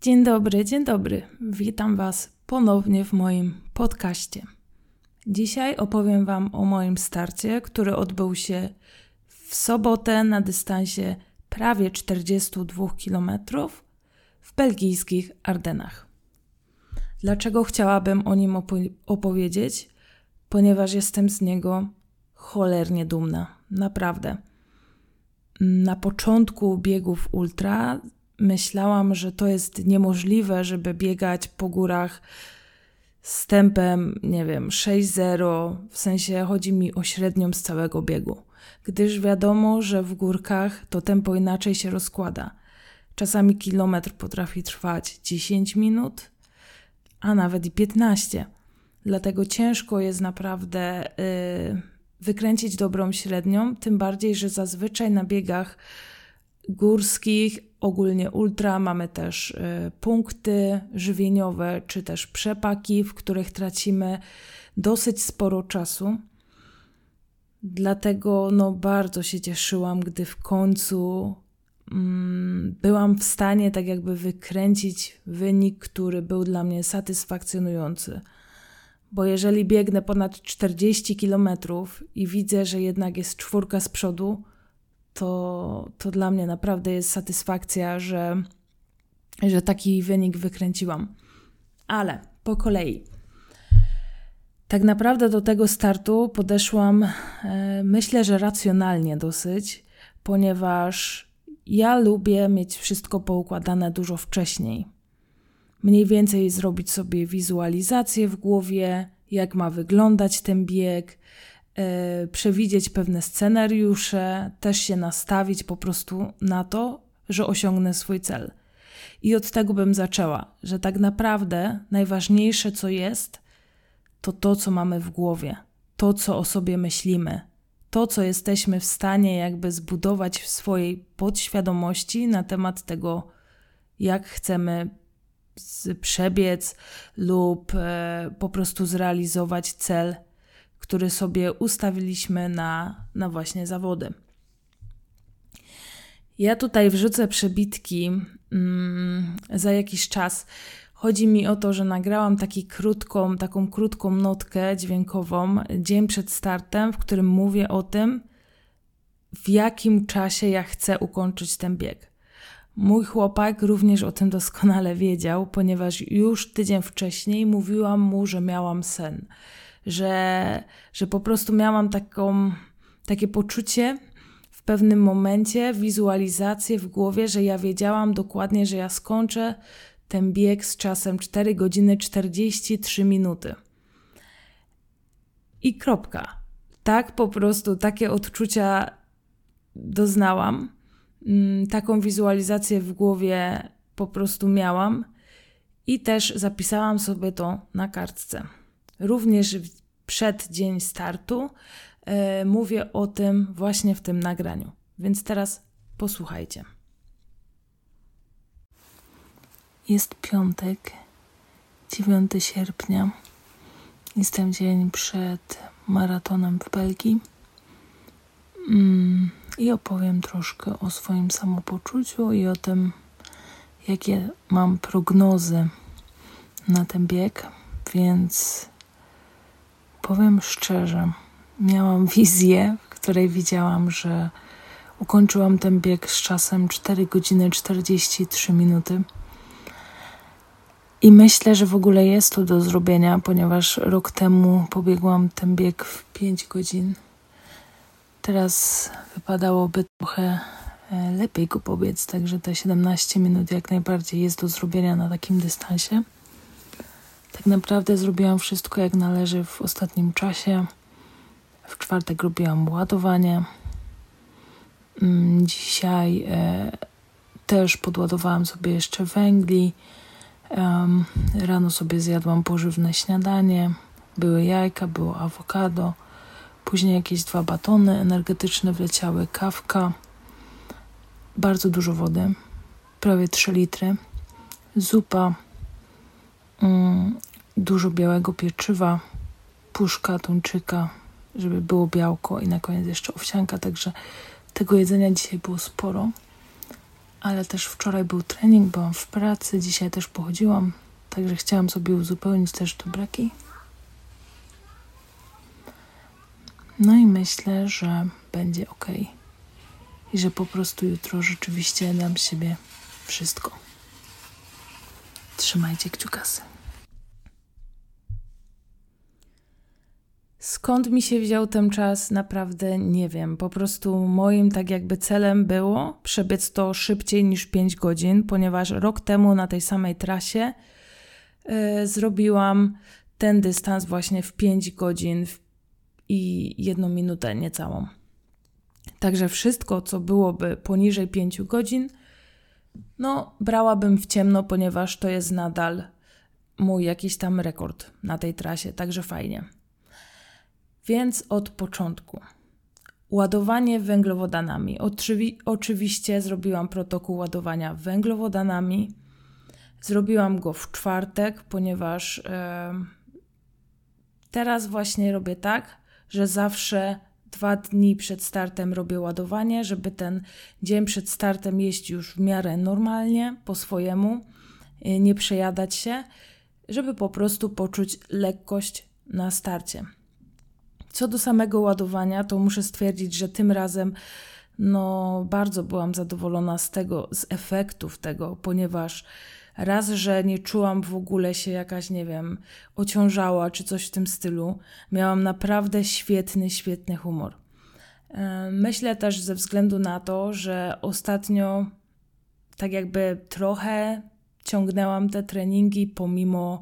Dzień dobry. Witam Was ponownie w moim podcaście. Dzisiaj opowiem Wam o moim starcie, który odbył się w sobotę na dystansie prawie 42 km w belgijskich Ardenach. Dlaczego chciałabym o nim opowiedzieć? Ponieważ jestem z niego cholernie dumna. Naprawdę. Na początku biegów ultra myślałam, że to jest niemożliwe, żeby biegać po górach z tempem, 6,0, w sensie chodzi mi o średnią z całego biegu. Gdyż wiadomo, że w górkach to tempo inaczej się rozkłada. Czasami kilometr potrafi trwać 10 minut, a nawet i 15. Dlatego ciężko jest naprawdę wykręcić dobrą średnią, tym bardziej, że zazwyczaj na biegach górskich, ogólnie ultra, mamy też punkty żywieniowe, czy też przepaki, w których tracimy dosyć sporo czasu. Dlatego bardzo się cieszyłam, gdy w końcu byłam w stanie tak jakby wykręcić wynik, który był dla mnie satysfakcjonujący. Bo jeżeli biegnę ponad 40 km i widzę, że jednak jest 4 z przodu, to dla mnie naprawdę jest satysfakcja, że taki wynik wykręciłam. Ale po kolei. Tak naprawdę do tego startu podeszłam, myślę, że racjonalnie dosyć, ponieważ ja lubię mieć wszystko poukładane dużo wcześniej. Mniej więcej zrobić sobie wizualizację w głowie, jak ma wyglądać ten bieg, przewidzieć pewne scenariusze, też się nastawić po prostu na to, że osiągnę swój cel. I od tego bym zaczęła, że tak naprawdę najważniejsze co jest, to co mamy w głowie, to co o sobie myślimy, to co jesteśmy w stanie jakby zbudować w swojej podświadomości na temat tego, jak chcemy przebiec lub po prostu zrealizować cel, który sobie ustawiliśmy na właśnie zawody. Ja tutaj wrzucę przebitki za jakiś czas. Chodzi mi o to, że nagrałam taką krótką notkę dźwiękową dzień przed startem, w którym mówię o tym, w jakim czasie ja chcę ukończyć ten bieg. Mój chłopak również o tym doskonale wiedział, ponieważ już tydzień wcześniej mówiłam mu, że miałam sen. Że po prostu miałam takie poczucie w pewnym momencie, wizualizację w głowie, że ja wiedziałam dokładnie, że ja skończę ten bieg z czasem 4 godziny 43 minuty. I kropka. Tak po prostu, takie odczucia doznałam. Taką wizualizację w głowie po prostu miałam i też zapisałam sobie to na kartce. Również przed dzień startu mówię o tym właśnie w tym nagraniu. Więc teraz posłuchajcie. Jest piątek, 9 sierpnia. Jest ten dzień przed maratonem w Belgii. I opowiem troszkę o swoim samopoczuciu i o tym, jakie mam prognozy na ten bieg. Więc powiem szczerze, miałam wizję, w której widziałam, że ukończyłam ten bieg z czasem 4 godziny 43 minuty. I myślę, że w ogóle jest to do zrobienia, ponieważ rok temu pobiegłam ten bieg w 5 godzin. Teraz wypadałoby trochę lepiej go pobiec, także te 17 minut jak najbardziej jest do zrobienia na takim dystansie. Tak naprawdę zrobiłam wszystko jak należy w ostatnim czasie. W czwartek robiłam ładowanie. Dzisiaj też podładowałam sobie jeszcze węgli. Rano sobie zjadłam pożywne śniadanie. Były jajka, było awokado. Później jakieś 2 batony energetyczne wleciały, kawka. Bardzo dużo wody. Prawie 3 litry. Zupa. Dużo białego pieczywa. Puszka tuńczyka, żeby było białko i na koniec jeszcze owsianka. Także tego jedzenia dzisiaj było sporo. ale też wczoraj był trening, byłam w pracy, dzisiaj też pochodziłam, także chciałam sobie uzupełnić też te braki. No i myślę, że będzie ok. I że po prostu jutro rzeczywiście dam z siebie wszystko. Trzymajcie kciukasy. Skąd mi się wziął ten czas? Naprawdę nie wiem. Po prostu moim tak jakby celem było przebiec to szybciej niż 5 godzin, ponieważ rok temu na tej samej trasie zrobiłam ten dystans właśnie w 5 godzin i 1 minutę niecałą. Także wszystko, co byłoby poniżej 5 godzin, brałabym w ciemno, ponieważ to jest nadal mój jakiś tam rekord na tej trasie, także fajnie. Więc od początku. Ładowanie węglowodanami. Oczywiście zrobiłam protokół ładowania węglowodanami. Zrobiłam go w czwartek, ponieważ teraz właśnie robię tak, że zawsze 2 dni przed startem robię ładowanie, żeby ten dzień przed startem jeść już w miarę normalnie, po swojemu, nie przejadać się, żeby po prostu poczuć lekkość na starcie. Co do samego ładowania, to muszę stwierdzić, że tym razem bardzo byłam zadowolona z efektów tego, ponieważ raz, że nie czułam w ogóle się jakaś, ociążała czy coś w tym stylu. Miałam naprawdę świetny humor. Myślę też ze względu na to, że ostatnio tak jakby trochę ciągnęłam te treningi pomimo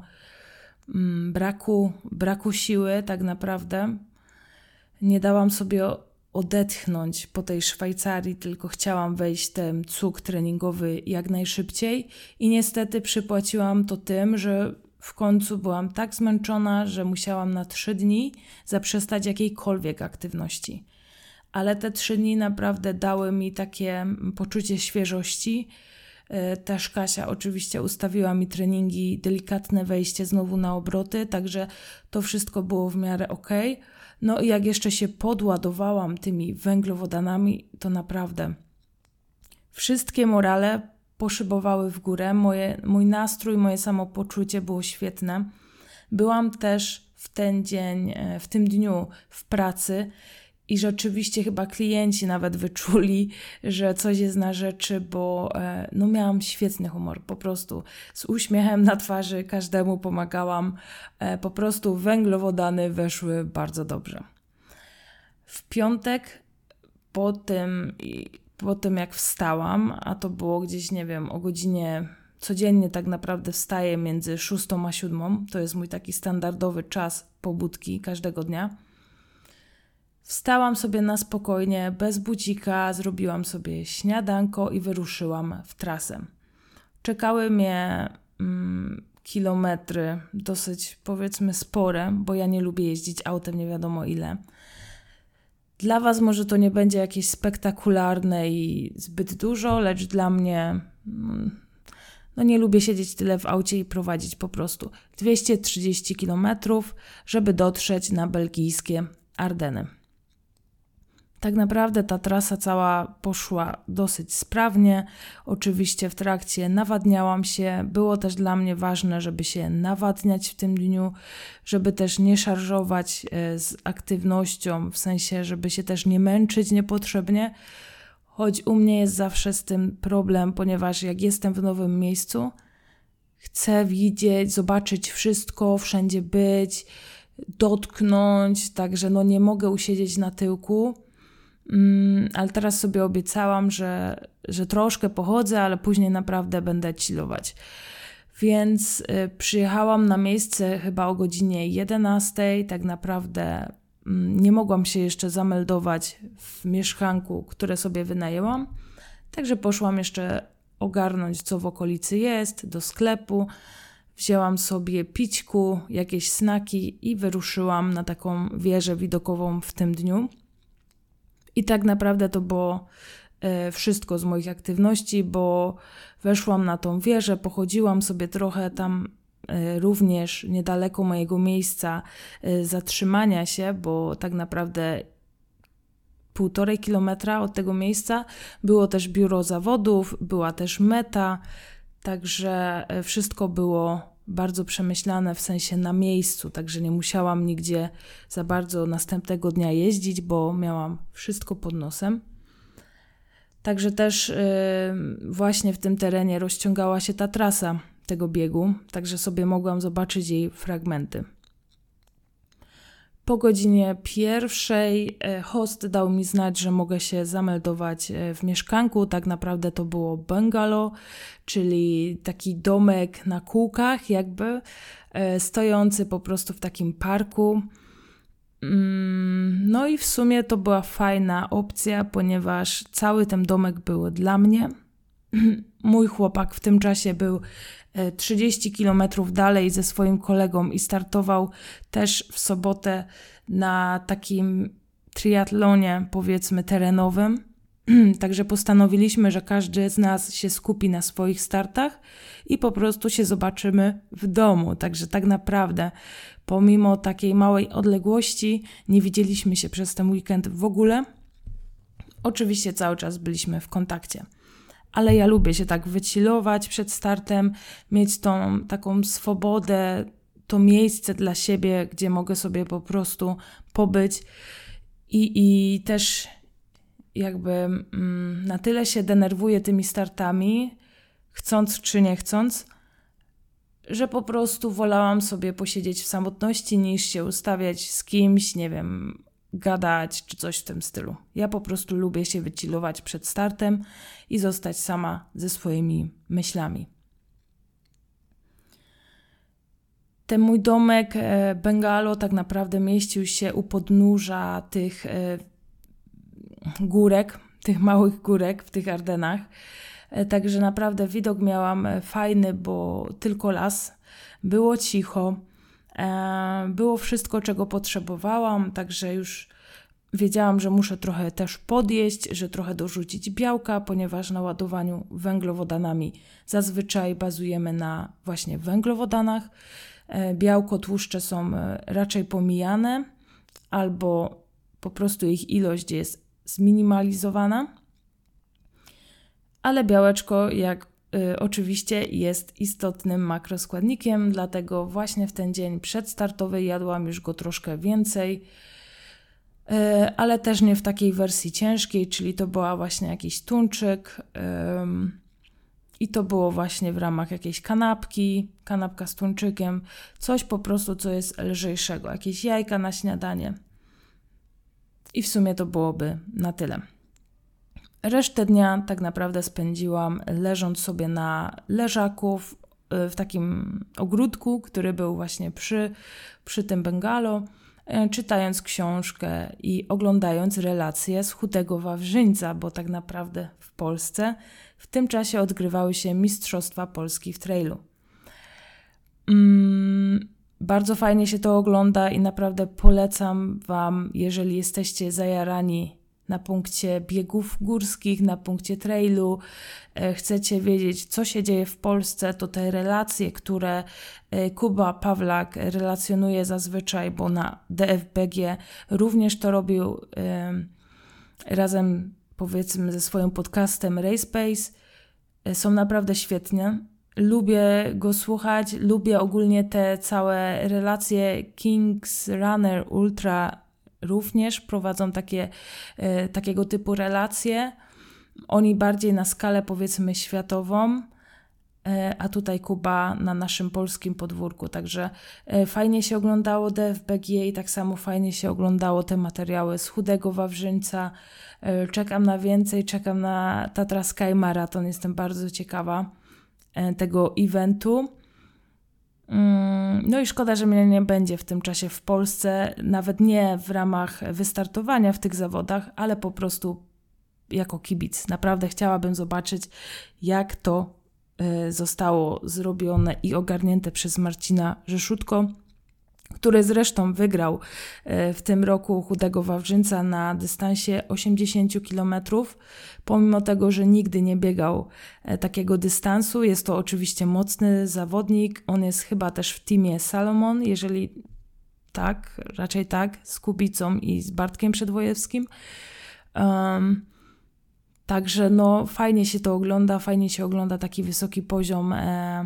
braku siły tak naprawdę. Nie dałam sobie odetchnąć po tej Szwajcarii, tylko chciałam wejść w ten cuk treningowy jak najszybciej i niestety przypłaciłam to tym, że w końcu byłam tak zmęczona, że musiałam na 3 dni zaprzestać jakiejkolwiek aktywności. Ale te 3 dni naprawdę dały mi takie poczucie świeżości. Też Kasia oczywiście ustawiła mi treningi, delikatne wejście znowu na obroty, także to wszystko było w miarę okej. No i jak jeszcze się podładowałam tymi węglowodanami, to naprawdę wszystkie morale poszybowały w górę. Mój nastrój, moje samopoczucie było świetne. Byłam też w tym dniu w pracy i rzeczywiście chyba klienci nawet wyczuli, że coś jest na rzeczy, bo miałam świetny humor, po prostu z uśmiechem na twarzy, każdemu pomagałam, po prostu węglowodany weszły bardzo dobrze. W piątek po tym jak wstałam, a to było gdzieś, o godzinie, codziennie tak naprawdę wstaję między 6 a 7, to jest mój taki standardowy czas pobudki każdego dnia. Wstałam sobie na spokojnie, bez budzika, zrobiłam sobie śniadanko i wyruszyłam w trasę. Czekały mnie kilometry, dosyć powiedzmy spore, bo ja nie lubię jeździć autem nie wiadomo ile. Dla Was może to nie będzie jakieś spektakularne i zbyt dużo, lecz dla mnie nie lubię siedzieć tyle w aucie i prowadzić po prostu. 230 km, żeby dotrzeć na belgijskie Ardeny. Tak naprawdę ta trasa cała poszła dosyć sprawnie. Oczywiście w trakcie nawadniałam się. Było też dla mnie ważne, żeby się nawadniać w tym dniu, żeby też nie szarżować z aktywnością, w sensie, żeby się też nie męczyć niepotrzebnie. Choć u mnie jest zawsze z tym problem, ponieważ jak jestem w nowym miejscu, chcę widzieć, zobaczyć wszystko, wszędzie być, dotknąć, także nie mogę usiedzieć na tyłku. Ale teraz sobie obiecałam, że troszkę pochodzę, ale później naprawdę będę chillować. Więc przyjechałam na miejsce chyba o godzinie 11. Tak naprawdę nie mogłam się jeszcze zameldować w mieszkanku, które sobie wynajęłam. Także poszłam jeszcze ogarnąć, co w okolicy jest, do sklepu. Wzięłam sobie pićku, jakieś snaki i wyruszyłam na taką wieżę widokową w tym dniu. I tak naprawdę to było wszystko z moich aktywności, bo weszłam na tą wieżę, pochodziłam sobie trochę tam również niedaleko mojego miejsca zatrzymania się, bo tak naprawdę 1,5 kilometra od tego miejsca było też biuro zawodów, była też meta, także wszystko było bardzo przemyślane, w sensie na miejscu, także nie musiałam nigdzie za bardzo następnego dnia jeździć, bo miałam wszystko pod nosem. Także też właśnie w tym terenie rozciągała się ta trasa tego biegu, także sobie mogłam zobaczyć jej fragmenty. Po godzinie 1:00 host dał mi znać, że mogę się zameldować w mieszkanku. Tak naprawdę to było bungalow, czyli taki domek na kółkach jakby, stojący po prostu w takim parku. No i w sumie to była fajna opcja, ponieważ cały ten domek był dla mnie. Mój chłopak w tym czasie był 30 km dalej ze swoim kolegą i startował też w sobotę na takim triatlonie, powiedzmy, terenowym. Także postanowiliśmy, że każdy z nas się skupi na swoich startach i po prostu się zobaczymy w domu. Także tak naprawdę pomimo takiej małej odległości nie widzieliśmy się przez ten weekend w ogóle. Oczywiście cały czas byliśmy w kontakcie. Ale ja lubię się tak wychillować przed startem, mieć tą taką swobodę, to miejsce dla siebie, gdzie mogę sobie po prostu pobyć i też jakby na tyle się denerwuję tymi startami, chcąc czy nie chcąc, że po prostu wolałam sobie posiedzieć w samotności niż się ustawiać z kimś, nie wiem, gadać czy coś w tym stylu. Ja po prostu lubię się wychillować przed startem i zostać sama ze swoimi myślami. Ten mój domek bungalow tak naprawdę mieścił się u podnóża tych górek, tych małych górek w tych Ardenach. Także naprawdę widok miałam fajny, bo tylko las, było cicho, było wszystko, czego potrzebowałam, także już wiedziałam, że muszę trochę też podjeść, że trochę dorzucić białka, ponieważ na ładowaniu węglowodanami zazwyczaj bazujemy na właśnie węglowodanach. Białko, tłuszcze są raczej pomijane albo po prostu ich ilość jest zminimalizowana. Ale białeczko, jak oczywiście, jest istotnym makroskładnikiem, dlatego właśnie w ten dzień przedstartowy jadłam już go troszkę więcej, ale też nie w takiej wersji ciężkiej, czyli to była właśnie jakiś tuńczyk i to było właśnie w ramach jakiejś kanapka z tuńczykiem, coś po prostu, co jest lżejszego, jakieś jajka na śniadanie i w sumie to byłoby na tyle. Resztę dnia tak naprawdę spędziłam leżąc sobie na leżaku w takim ogródku, który był właśnie przy tym bungalow, czytając książkę i oglądając relacje z Chudego Wawrzyńca, bo tak naprawdę w Polsce w tym czasie odgrywały się Mistrzostwa Polski w trailu. Bardzo fajnie się to ogląda i naprawdę polecam Wam, jeżeli jesteście zajarani na punkcie biegów górskich, na punkcie trailu, chcecie wiedzieć, co się dzieje w Polsce, to te relacje, które Kuba Pawlak relacjonuje zazwyczaj, bo na DFBG również to robił razem, powiedzmy, ze swoim podcastem Race Pace, są naprawdę świetne. Lubię go słuchać, lubię ogólnie te całe relacje Kings Runner Ultra. Również prowadzą takiego typu relacje. Oni bardziej na skalę, powiedzmy, światową, a tutaj Kuba na naszym polskim podwórku. Także fajnie się oglądało DFBG i tak samo fajnie się oglądało te materiały z Chudego Wawrzyńca. Czekam na więcej, czekam na Tatra Sky Marathon. Jestem bardzo ciekawa tego eventu. No i szkoda, że mnie nie będzie w tym czasie w Polsce, nawet nie w ramach wystartowania w tych zawodach, ale po prostu jako kibic. Naprawdę chciałabym zobaczyć, jak to zostało zrobione i ogarnięte przez Marcina Rzeszutko, który zresztą wygrał w tym roku Chudego Wawrzyńca na dystansie 80 km, pomimo tego, że nigdy nie biegał takiego dystansu. Jest to oczywiście mocny zawodnik, on jest chyba też w teamie Salomon, jeżeli tak, raczej tak, z Kubicą i z Bartkiem Przedwojewskim. Także fajnie się to ogląda, taki wysoki poziom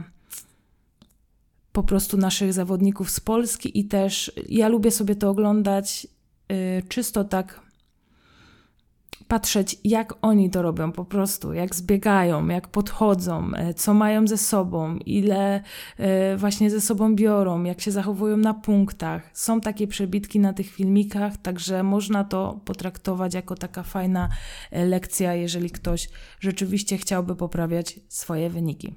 po prostu naszych zawodników z Polski i też ja lubię sobie to oglądać czysto tak, patrzeć jak oni to robią po prostu, jak zbiegają, jak podchodzą, co mają ze sobą, ile właśnie ze sobą biorą, jak się zachowują na punktach. Są takie przebitki na tych filmikach, także można to potraktować jako taka fajna lekcja, jeżeli ktoś rzeczywiście chciałby poprawiać swoje wyniki.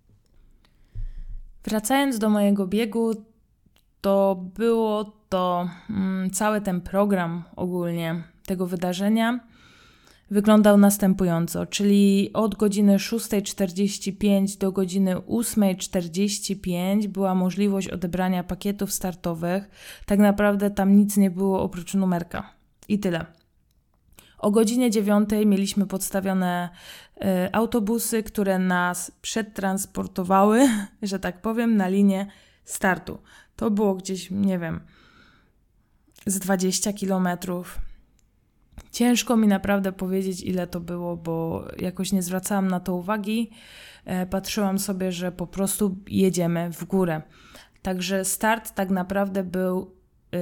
Wracając do mojego biegu, to było to cały ten program ogólnie tego wydarzenia wyglądał następująco, czyli od godziny 6:45 do godziny 8:45 była możliwość odebrania pakietów startowych. Tak naprawdę tam nic nie było oprócz numerka i tyle. O godzinie 9 mieliśmy podstawione autobusy, które nas przetransportowały, że tak powiem, na linię startu. To było gdzieś, nie wiem, z 20 kilometrów. Ciężko mi naprawdę powiedzieć, ile to było, bo jakoś nie zwracałam na to uwagi. Patrzyłam sobie, że po prostu jedziemy w górę. Także start tak naprawdę był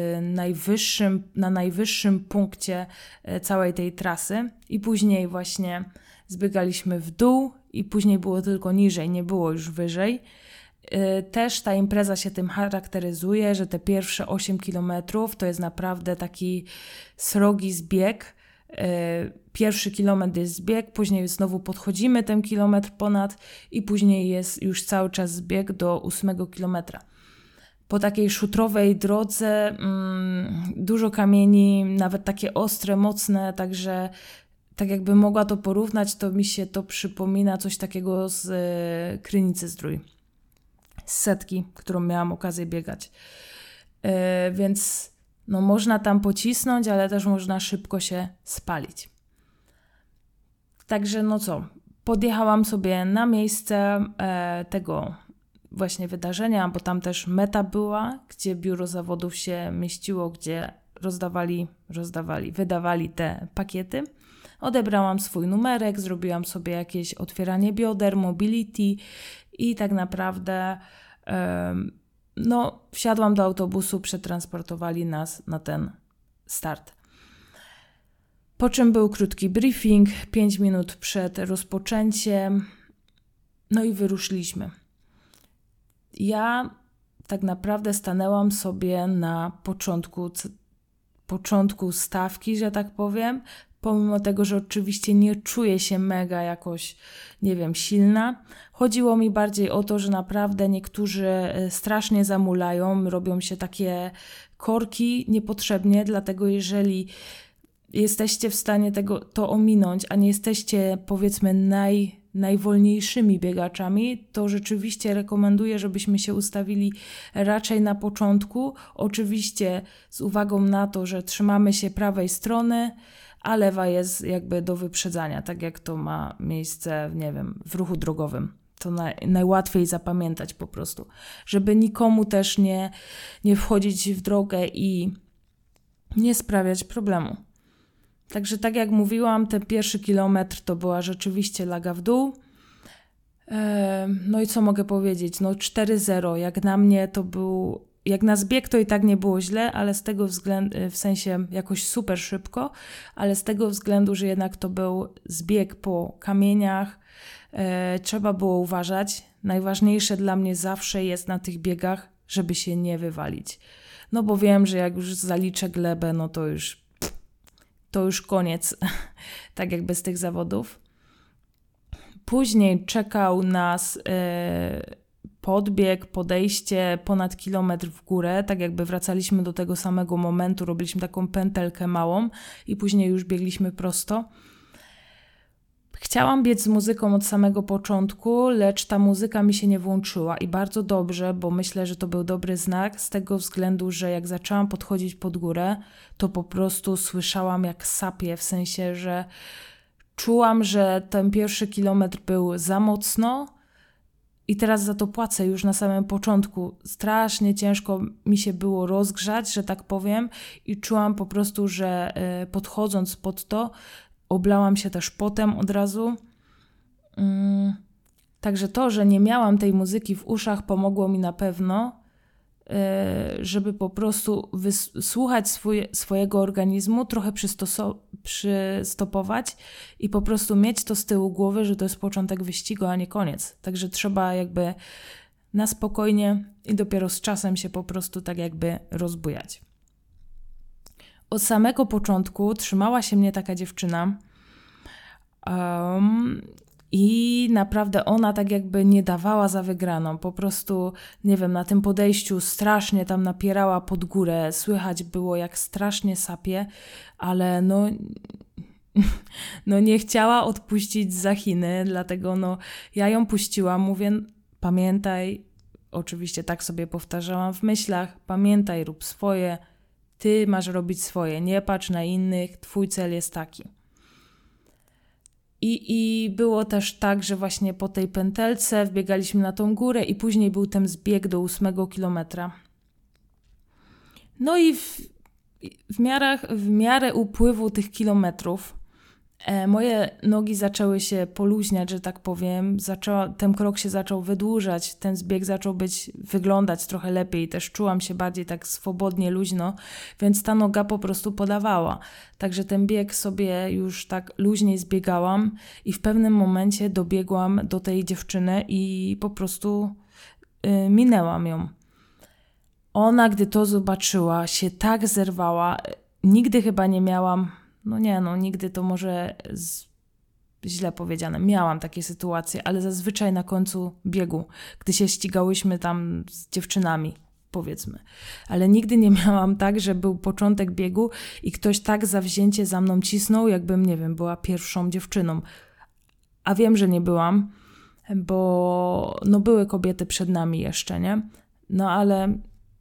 na najwyższym punkcie całej tej trasy i później właśnie zbiegaliśmy w dół i później było tylko niżej, nie było już wyżej. Też ta impreza się tym charakteryzuje, że te pierwsze 8 kilometrów to jest naprawdę taki srogi zbieg. Pierwszy kilometr jest zbieg, później znowu podchodzimy ten kilometr ponad i później jest już cały czas zbieg do 8 kilometra. Po takiej szutrowej drodze dużo kamieni, nawet takie ostre, mocne, także tak jakbym mogła to porównać, to mi się to przypomina coś takiego z Krynicy Zdrój. Z setki, którą miałam okazję biegać. Więc można tam pocisnąć, ale też można szybko się spalić. Także podjechałam sobie na miejsce tego właśnie wydarzenia, bo tam też meta była, gdzie biuro zawodów się mieściło, gdzie wydawali te pakiety. Odebrałam swój numerek, zrobiłam sobie jakieś otwieranie bioder, mobility i tak naprawdę wsiadłam do autobusu, przetransportowali nas na ten start. Po czym był krótki briefing, 5 minut przed rozpoczęciem, i wyruszyliśmy. Ja tak naprawdę stanęłam sobie na początku stawki, że tak powiem, pomimo tego, że oczywiście nie czuję się mega jakoś, silna. Chodziło mi bardziej o to, że naprawdę niektórzy strasznie zamulają, robią się takie korki niepotrzebnie, dlatego jeżeli jesteście w stanie to ominąć, a nie jesteście, powiedzmy, najwolniejszymi biegaczami, to rzeczywiście rekomenduję, żebyśmy się ustawili raczej na początku, oczywiście z uwagą na to, że trzymamy się prawej strony, a lewa jest jakby do wyprzedzania, tak jak to ma miejsce, w ruchu drogowym. To najłatwiej zapamiętać po prostu, żeby nikomu też nie wchodzić w drogę i nie sprawiać problemu. Także tak jak mówiłam, ten pierwszy kilometr to była rzeczywiście laga w dół. I co mogę powiedzieć? 4:0, jak na mnie to był... Jak na zbieg to i tak nie było źle, ale z tego względu, w sensie jakoś super szybko, ale z tego względu, że jednak to był zbieg po kamieniach, trzeba było uważać. Najważniejsze dla mnie zawsze jest na tych biegach, żeby się nie wywalić. Bo wiem, że jak już zaliczę glebę, to już koniec, tak jakby z tych zawodów. Później czekał nas podbieg, podejście ponad kilometr w górę, tak jakby wracaliśmy do tego samego momentu, robiliśmy taką pętelkę małą i później już biegliśmy prosto. Chciałam biec z muzyką od samego początku, lecz ta muzyka mi się nie włączyła i bardzo dobrze, bo myślę, że to był dobry znak z tego względu, że jak zaczęłam podchodzić pod górę, to po prostu słyszałam jak sapie, w sensie, że czułam, że ten pierwszy kilometr był za mocno I teraz za to płacę już na samym początku. Strasznie ciężko mi się było rozgrzać, że tak powiem, i czułam po prostu, że podchodząc pod to, oblałam się też potem od razu. Także to, że nie miałam tej muzyki w uszach, pomogło mi na pewno, żeby po prostu wysłuchać swojego organizmu, trochę przystopować i po prostu mieć to z tyłu głowy, że to jest początek wyścigu, a nie koniec. Także trzeba jakby na spokojnie i dopiero z czasem się po prostu tak jakby rozbujać. Od samego początku trzymała się mnie taka dziewczyna, i naprawdę ona tak jakby nie dawała za wygraną. Po prostu, nie wiem, na tym podejściu strasznie tam napierała pod górę. Słychać było, jak strasznie sapie, ale no nie chciała odpuścić za Chiny, dlatego ja ją puściłam. Mówię, pamiętaj, oczywiście tak sobie powtarzałam w myślach, pamiętaj, rób swoje, ty masz robić swoje, nie patrz na innych, twój cel jest taki. I było też tak, że właśnie po tej pętelce wbiegaliśmy na tą górę i później był ten zbieg do 8 kilometra. No i w miarę upływu tych kilometrów moje nogi zaczęły się poluźniać, że tak powiem. Ten krok się zaczął wydłużać, ten zbieg zaczął wyglądać trochę lepiej. Też czułam się bardziej tak swobodnie, luźno, więc ta noga po prostu podawała. Także ten bieg sobie już tak luźniej zbiegałam i w pewnym momencie dobiegłam do tej dziewczyny i po prostu minęłam ją. Ona, gdy to zobaczyła, się tak zerwała. Nigdy chyba nie miałam... nigdy to może źle powiedziane. Miałam takie sytuacje, ale zazwyczaj na końcu biegu, gdy się ścigałyśmy tam z dziewczynami, powiedzmy. Ale nigdy nie miałam tak, że był początek biegu i ktoś tak zawzięcie za mną cisnął, jakbym, nie wiem, była pierwszą dziewczyną. A wiem, że nie byłam, bo były kobiety przed nami jeszcze, nie? Ale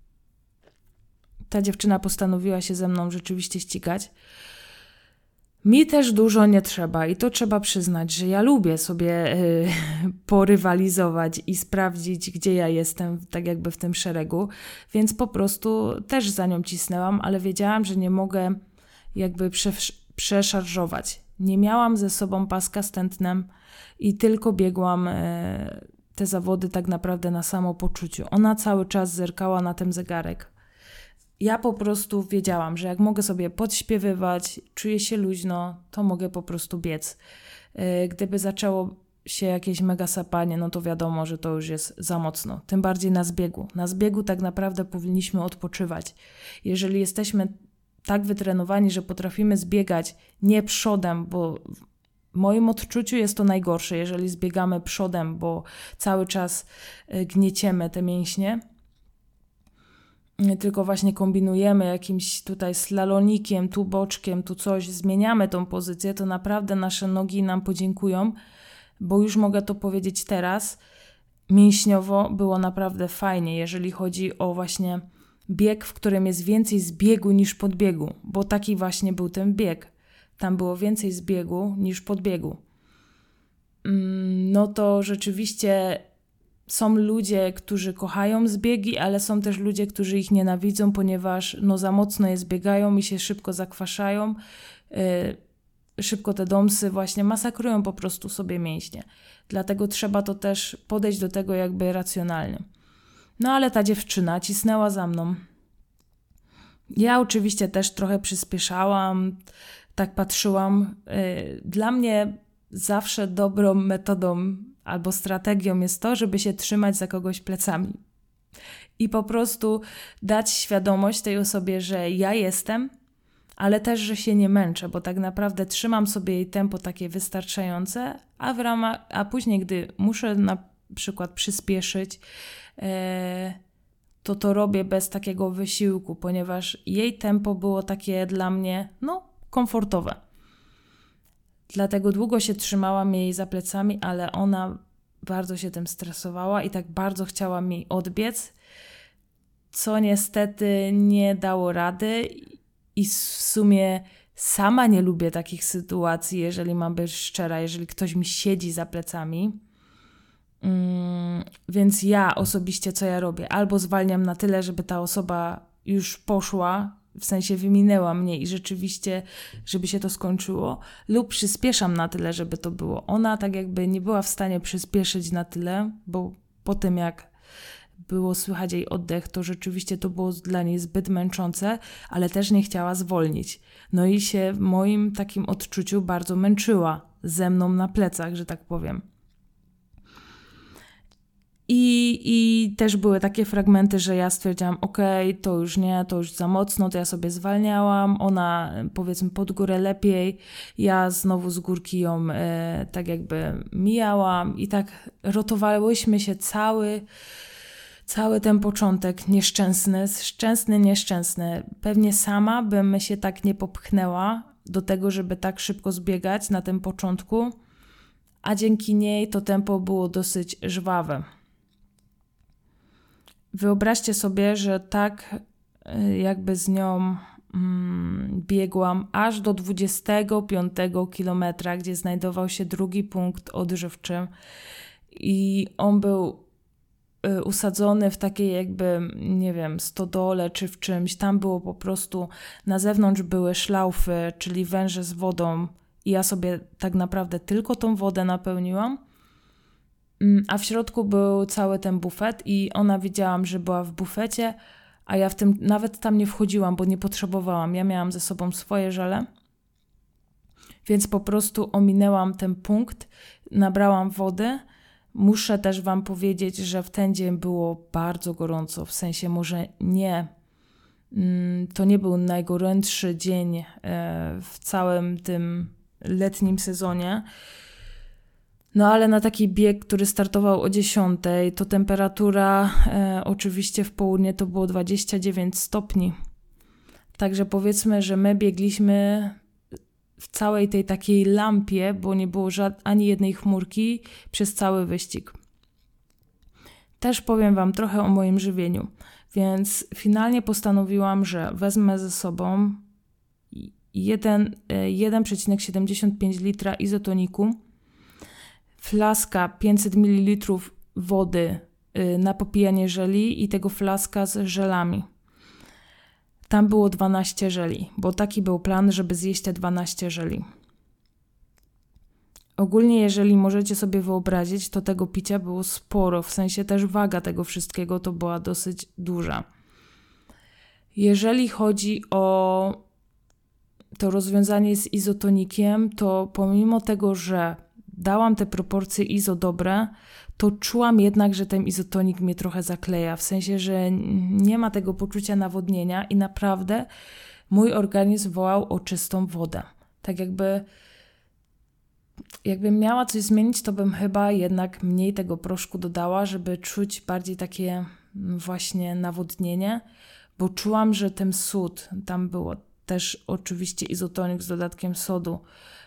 ta dziewczyna postanowiła się ze mną rzeczywiście ścigać. Mi też dużo nie trzeba i to trzeba przyznać, że ja lubię sobie porywalizować i sprawdzić, gdzie ja jestem, tak jakby w tym szeregu, więc po prostu też za nią cisnęłam, ale wiedziałam, że nie mogę jakby przeszarżować. Nie miałam ze sobą paska z tętnem i tylko biegłam te zawody tak naprawdę na samopoczuciu. Ona cały czas zerkała na ten zegarek. Ja po prostu wiedziałam, że jak mogę sobie podśpiewywać, czuję się luźno, to mogę po prostu biec. Gdyby zaczęło się jakieś mega sapanie, to wiadomo, że to już jest za mocno. Tym bardziej na zbiegu. Na zbiegu tak naprawdę powinniśmy odpoczywać. Jeżeli jesteśmy tak wytrenowani, że potrafimy zbiegać nie przodem, bo w moim odczuciu jest to najgorsze, jeżeli zbiegamy przodem, bo cały czas gnieciemy te mięśnie, tylko właśnie kombinujemy jakimś tutaj slalonikiem, tu boczkiem, tu coś, zmieniamy tą pozycję, to naprawdę nasze nogi nam podziękują, bo już mogę to powiedzieć teraz, mięśniowo było naprawdę fajnie, jeżeli chodzi o właśnie bieg, w którym jest więcej zbiegu niż podbiegu, bo taki właśnie był ten bieg. Tam było więcej zbiegu niż podbiegu. To rzeczywiście... Są ludzie, którzy kochają zbiegi, ale są też ludzie, którzy ich nienawidzą, ponieważ za mocno je zbiegają i się szybko zakwaszają. Szybko te domsy właśnie masakrują po prostu sobie mięśnie. Dlatego trzeba to też podejść do tego jakby racjonalnie. Ale ta dziewczyna cisnęła za mną. Ja oczywiście też trochę przyspieszałam, tak patrzyłam. Dla mnie zawsze dobrą metodą albo strategią jest to, żeby się trzymać za kogoś plecami. I po prostu dać świadomość tej osobie, że ja jestem, ale też, że się nie męczę, bo tak naprawdę trzymam sobie jej tempo takie wystarczające, a później, gdy muszę na przykład przyspieszyć, to robię bez takiego wysiłku, ponieważ jej tempo było takie dla mnie, komfortowe. Dlatego długo się trzymałam jej za plecami, ale ona bardzo się tym stresowała i tak bardzo chciała mi odbiec, co niestety nie dało rady i w sumie sama nie lubię takich sytuacji, jeżeli mam być szczera, jeżeli ktoś mi siedzi za plecami. Więc ja osobiście co ja robię? Albo zwalniam na tyle, żeby ta osoba już poszła, w sensie wyminęła mnie i rzeczywiście, żeby się to skończyło, lub przyspieszam na tyle, żeby to było. Ona tak jakby nie była w stanie przyspieszyć na tyle, bo po tym jak było słychać jej oddech, to rzeczywiście to było dla niej zbyt męczące, ale też nie chciała zwolnić. No i się w moim takim odczuciu bardzo męczyła ze mną na plecach, że tak powiem. I też były takie fragmenty, że ja stwierdziłam, okej, to już nie, to już za mocno, to ja sobie zwalniałam, ona powiedzmy pod górę lepiej, ja znowu z górki ją tak jakby mijałam i tak rotowałyśmy się cały ten początek nieszczęsny. Pewnie sama bym się tak nie popchnęła do tego, żeby tak szybko zbiegać na tym początku, a dzięki niej to tempo było dosyć żwawe. Wyobraźcie sobie, że tak jakby z nią biegłam aż do 25 kilometra, gdzie znajdował się drugi punkt odżywczy i on był usadzony w takiej jakby, nie wiem, stodole czy w czymś. Tam było po prostu, na zewnątrz były szlaufy, czyli węże z wodą i ja sobie tak naprawdę tylko tą wodę napełniłam. A w środku był cały ten bufet i ona wiedziałam, że była w bufecie, a ja w tym nawet tam nie wchodziłam, bo nie potrzebowałam. Ja miałam ze sobą swoje żele, więc po prostu ominęłam ten punkt, nabrałam wody. Muszę też wam powiedzieć, że w ten dzień było bardzo gorąco, w sensie może nie, to nie był najgorętszy dzień w całym tym letnim sezonie. No ale na taki bieg, który startował o 10, to temperatura oczywiście w południe to było 29 stopni. Także powiedzmy, że my biegliśmy w całej tej takiej lampie, bo nie było ani jednej chmurki przez cały wyścig. Też powiem wam trochę o moim żywieniu. Więc finalnie postanowiłam, że wezmę ze sobą 1,75 litra izotoniku, flaska 500 ml wody na popijanie żeli i tego flaska z żelami. Tam było 12 żeli, bo taki był plan, żeby zjeść te 12 żeli. Ogólnie, jeżeli możecie sobie wyobrazić, to tego picia było sporo, w sensie też waga tego wszystkiego to była dosyć duża. Jeżeli chodzi o to rozwiązanie z izotonikiem, to pomimo tego, że dałam te proporcje izo dobre, to czułam jednak, że ten izotonik mnie trochę zakleja, w sensie, że nie ma tego poczucia nawodnienia i naprawdę mój organizm wołał o czystą wodę. Tak jakbym miała coś zmienić, to bym chyba jednak mniej tego proszku dodała, żeby czuć bardziej takie właśnie nawodnienie, bo czułam, że ten sód, tam było też oczywiście izotonik z dodatkiem sodu,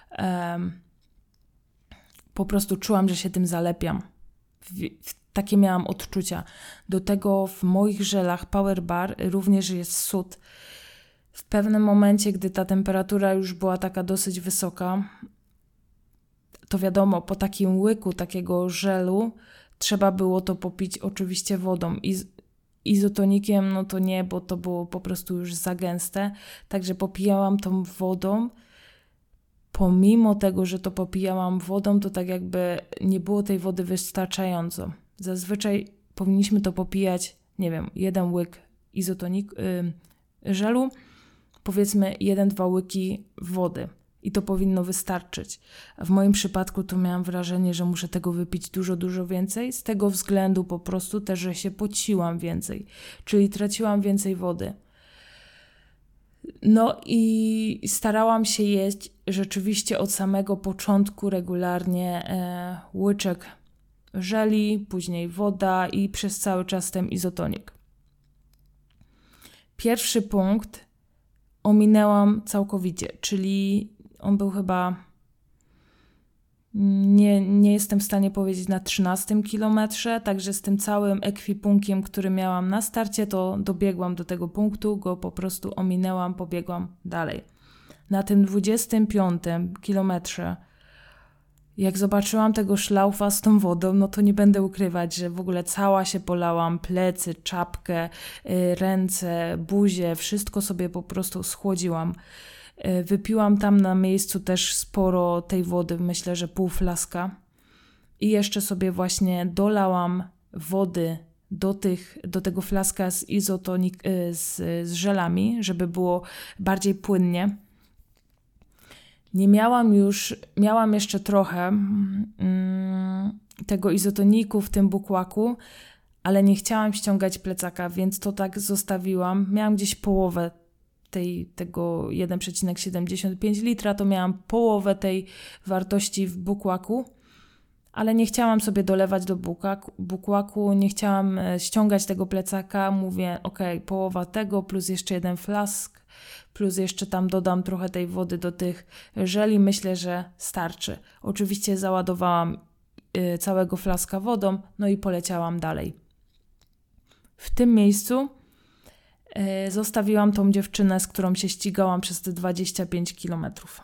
po prostu czułam, że się tym zalepiam. Takie miałam odczucia. Do tego w moich żelach Power Bar również jest sód. W pewnym momencie, gdy ta temperatura już była taka dosyć wysoka, to wiadomo, po takim łyku takiego żelu trzeba było to popić oczywiście wodą. Izotonikiem no to nie, bo to było po prostu już za gęste. Także popijałam tą wodą. Pomimo tego, że to popijałam wodą, to tak jakby nie było tej wody wystarczająco. Zazwyczaj powinniśmy to popijać, nie wiem, 1 łyk żelu, powiedzmy 1-2 łyki wody i to powinno wystarczyć. A w moim przypadku to miałam wrażenie, że muszę tego wypić dużo więcej, z tego względu po prostu też, że się pociłam więcej, czyli traciłam więcej wody. No i starałam się jeść rzeczywiście od samego początku regularnie łyczek żeli, później woda i przez cały czas ten izotonik. Pierwszy punkt ominęłam całkowicie, czyli on był chyba, nie jestem w stanie powiedzieć, na 13 kilometrze, także z tym całym ekwipunkiem, który miałam na starcie, to dobiegłam do tego punktu, go po prostu ominęłam, pobiegłam dalej. Na tym 25 kilometrze Jak zobaczyłam tego szlaufa z tą wodą, no to nie będę ukrywać, że w ogóle cała się polałam, plecy, czapkę, ręce, buzię, wszystko sobie po prostu schłodziłam. Wypiłam tam na miejscu też sporo tej wody, myślę, że pół flaska. I jeszcze sobie właśnie dolałam wody do tego flaska z z żelami, żeby było bardziej płynnie. Miałam jeszcze trochę tego izotoniku w tym bukłaku, ale nie chciałam ściągać plecaka, więc to tak zostawiłam. Miałam gdzieś połowę tego 1,75 litra, to miałam połowę tej wartości w bukłaku, ale nie chciałam sobie dolewać do bukłaku, nie chciałam ściągać tego plecaka. Mówię, połowa tego plus jeszcze jeden flask, plus jeszcze tam dodam trochę tej wody do tych żeli. Myślę, że starczy. Oczywiście załadowałam całego flaska wodą, no i poleciałam dalej. W tym miejscu zostawiłam tą dziewczynę, z którą się ścigałam przez te 25 kilometrów.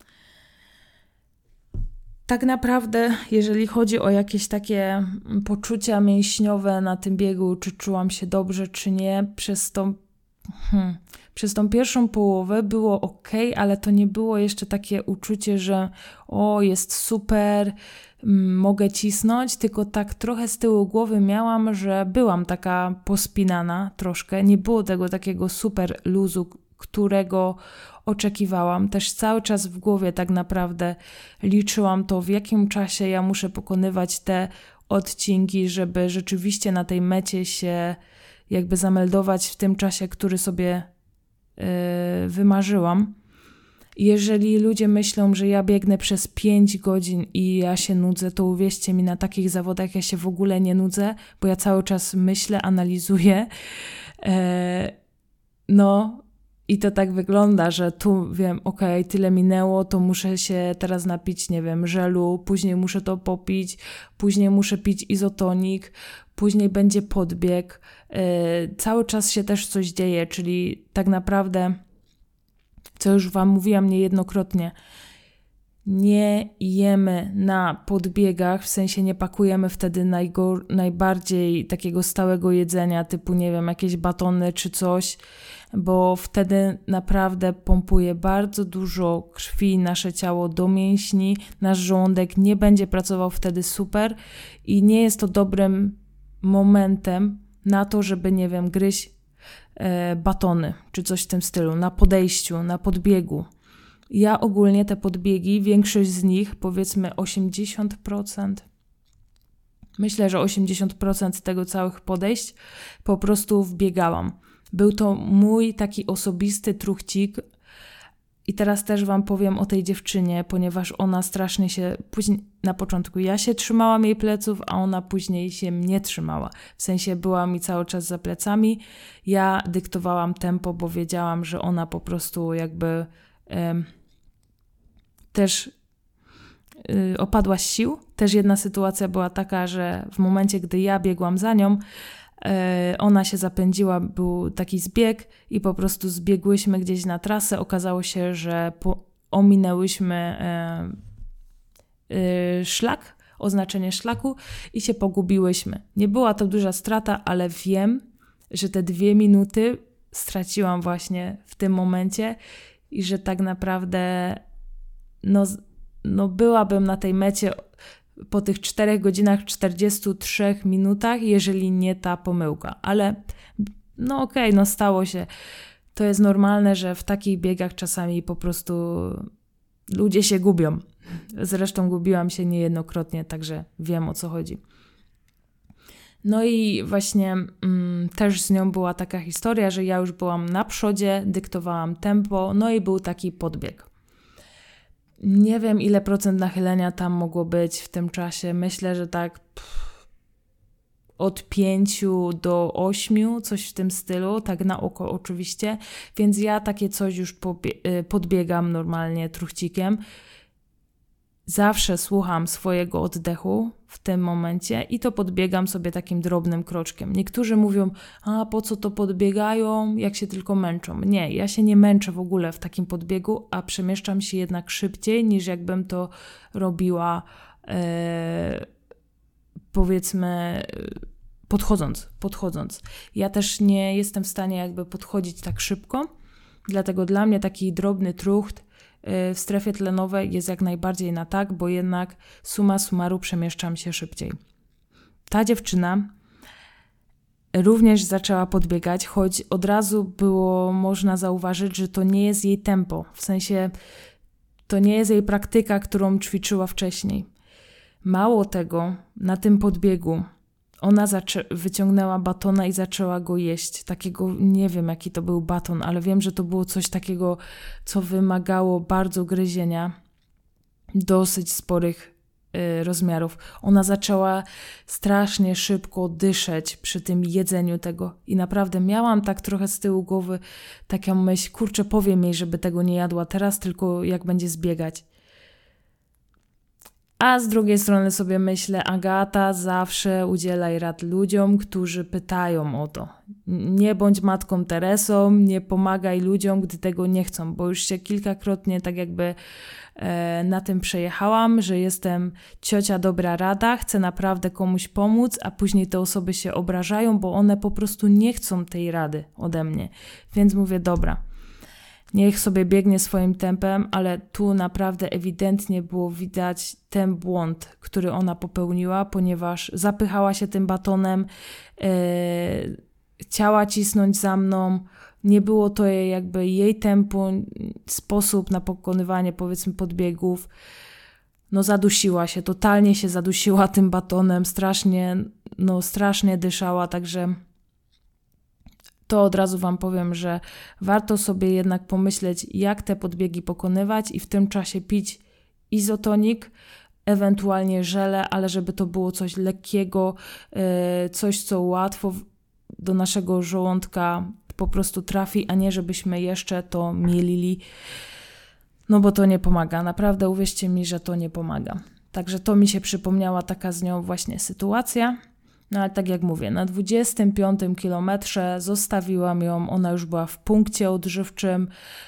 Tak naprawdę, jeżeli chodzi o jakieś takie poczucia mięśniowe na tym biegu, czy czułam się dobrze, czy nie, przez tą pierwszą połowę było ok, ale to nie było jeszcze takie uczucie, że jest super, mogę cisnąć, tylko tak trochę z tyłu głowy miałam, że byłam taka pospinana troszkę, nie było tego takiego super luzu, którego oczekiwałam. Też cały czas w głowie tak naprawdę liczyłam to, w jakim czasie ja muszę pokonywać te odcinki, żeby rzeczywiście na tej mecie się jakby zameldować w tym czasie, który sobie wymarzyłam. Jeżeli ludzie myślą, że ja biegnę przez 5 godzin i ja się nudzę, to uwierzcie mi, na takich zawodach ja się w ogóle nie nudzę, bo ja cały czas myślę, analizuję. I to tak wygląda, że tu wiem, tyle minęło, to muszę się teraz napić, nie wiem, żelu, później muszę to popić, później muszę pić izotonik, później będzie podbieg. Cały czas się też coś dzieje, czyli tak naprawdę, co już Wam mówiłam niejednokrotnie, nie jemy na podbiegach, w sensie nie pakujemy wtedy najbardziej takiego stałego jedzenia, typu, nie wiem, jakieś batony czy coś, bo wtedy naprawdę pompuje bardzo dużo krwi nasze ciało do mięśni, nasz żołądek nie będzie pracował wtedy super i nie jest to dobrym momentem na to, żeby, nie wiem, gryźć batony czy coś w tym stylu, na podejściu, na podbiegu. Ja ogólnie te podbiegi, większość z nich, powiedzmy 80%, myślę, że 80% tego całych podejść po prostu wbiegałam. Był to mój taki osobisty truchcik i teraz też Wam powiem o tej dziewczynie, ponieważ ona strasznie się, później na początku ja się trzymałam jej pleców, a ona później się mnie trzymała. W sensie była mi cały czas za plecami. Ja dyktowałam tempo, bo wiedziałam, że ona po prostu jakby też opadła z sił. Też jedna sytuacja była taka, że w momencie, gdy ja biegłam za nią, ona się zapędziła, był taki zbieg i po prostu zbiegłyśmy gdzieś na trasę. Okazało się, że ominęłyśmy szlak, oznaczenie szlaku i się pogubiłyśmy. Nie była to duża strata, ale wiem, że te 2 minuty straciłam właśnie w tym momencie i że tak naprawdę byłabym na tej mecie po tych 4 godzinach 43 minutach, jeżeli nie ta pomyłka. Ale stało się. To jest normalne, że w takich biegach czasami po prostu ludzie się gubią. Zresztą gubiłam się niejednokrotnie, także wiem, o co chodzi. No i właśnie też z nią była taka historia, że ja już byłam na przodzie, dyktowałam tempo, no i był taki podbieg. Nie wiem, ile procent nachylenia tam mogło być w tym czasie. Myślę, że tak od 5 do 8, coś w tym stylu, tak na oko oczywiście. Więc ja takie coś już podbiegam normalnie truchcikiem. Zawsze słucham swojego oddechu. w tym momencie i to podbiegam sobie takim drobnym kroczkiem. Niektórzy mówią, a po co to podbiegają, jak się tylko męczą. Nie, ja się nie męczę w ogóle w takim podbiegu, a przemieszczam się jednak szybciej niż jakbym to robiła powiedzmy podchodząc. Ja też nie jestem w stanie jakby podchodzić tak szybko, dlatego dla mnie taki drobny trucht w strefie tlenowej jest jak najbardziej na tak, bo jednak summa summarum przemieszczam się szybciej. Ta dziewczyna również zaczęła podbiegać, choć od razu było można zauważyć, że to nie jest jej tempo, w sensie to nie jest jej praktyka, którą ćwiczyła wcześniej. Mało tego, na tym podbiegu ona wyciągnęła batona i zaczęła go jeść. Takiego, nie wiem jaki to był baton, ale wiem, że to było coś takiego, co wymagało bardzo gryzienia, dosyć sporych rozmiarów. Ona zaczęła strasznie szybko dyszeć przy tym jedzeniu tego i naprawdę miałam tak trochę z tyłu głowy taką myśl, kurczę, powiem jej, żeby tego nie jadła teraz, tylko jak będzie zbiegać. A z drugiej strony sobie myślę, Agata, zawsze udzielaj rad ludziom, którzy pytają o to. Nie bądź matką Teresą, nie pomagaj ludziom, gdy tego nie chcą, bo już się kilkakrotnie tak jakby na tym przejechałam, że jestem ciocia dobra rada, chcę naprawdę komuś pomóc, a później te osoby się obrażają, bo one po prostu nie chcą tej rady ode mnie. Więc mówię, dobra. Niech sobie biegnie swoim tempem, ale tu naprawdę ewidentnie było widać ten błąd, który ona popełniła, ponieważ zapychała się tym batonem, chciała cisnąć za mną, nie było to jakby jej tempo, sposób na pokonywanie powiedzmy podbiegów. No zadusiła się, totalnie się zadusiła tym batonem, strasznie dyszała, także to od razu wam powiem, że warto sobie jednak pomyśleć, jak te podbiegi pokonywać i w tym czasie pić izotonik, ewentualnie żele, ale żeby to było coś lekkiego, coś co łatwo do naszego żołądka po prostu trafi, a nie żebyśmy jeszcze to mielili, no bo to nie pomaga. Naprawdę uwierzcie mi, że to nie pomaga. Także to mi się przypomniała taka z nią właśnie sytuacja. No ale tak jak mówię, na 25 kilometrze zostawiłam ją, ona już była w punkcie odżywczym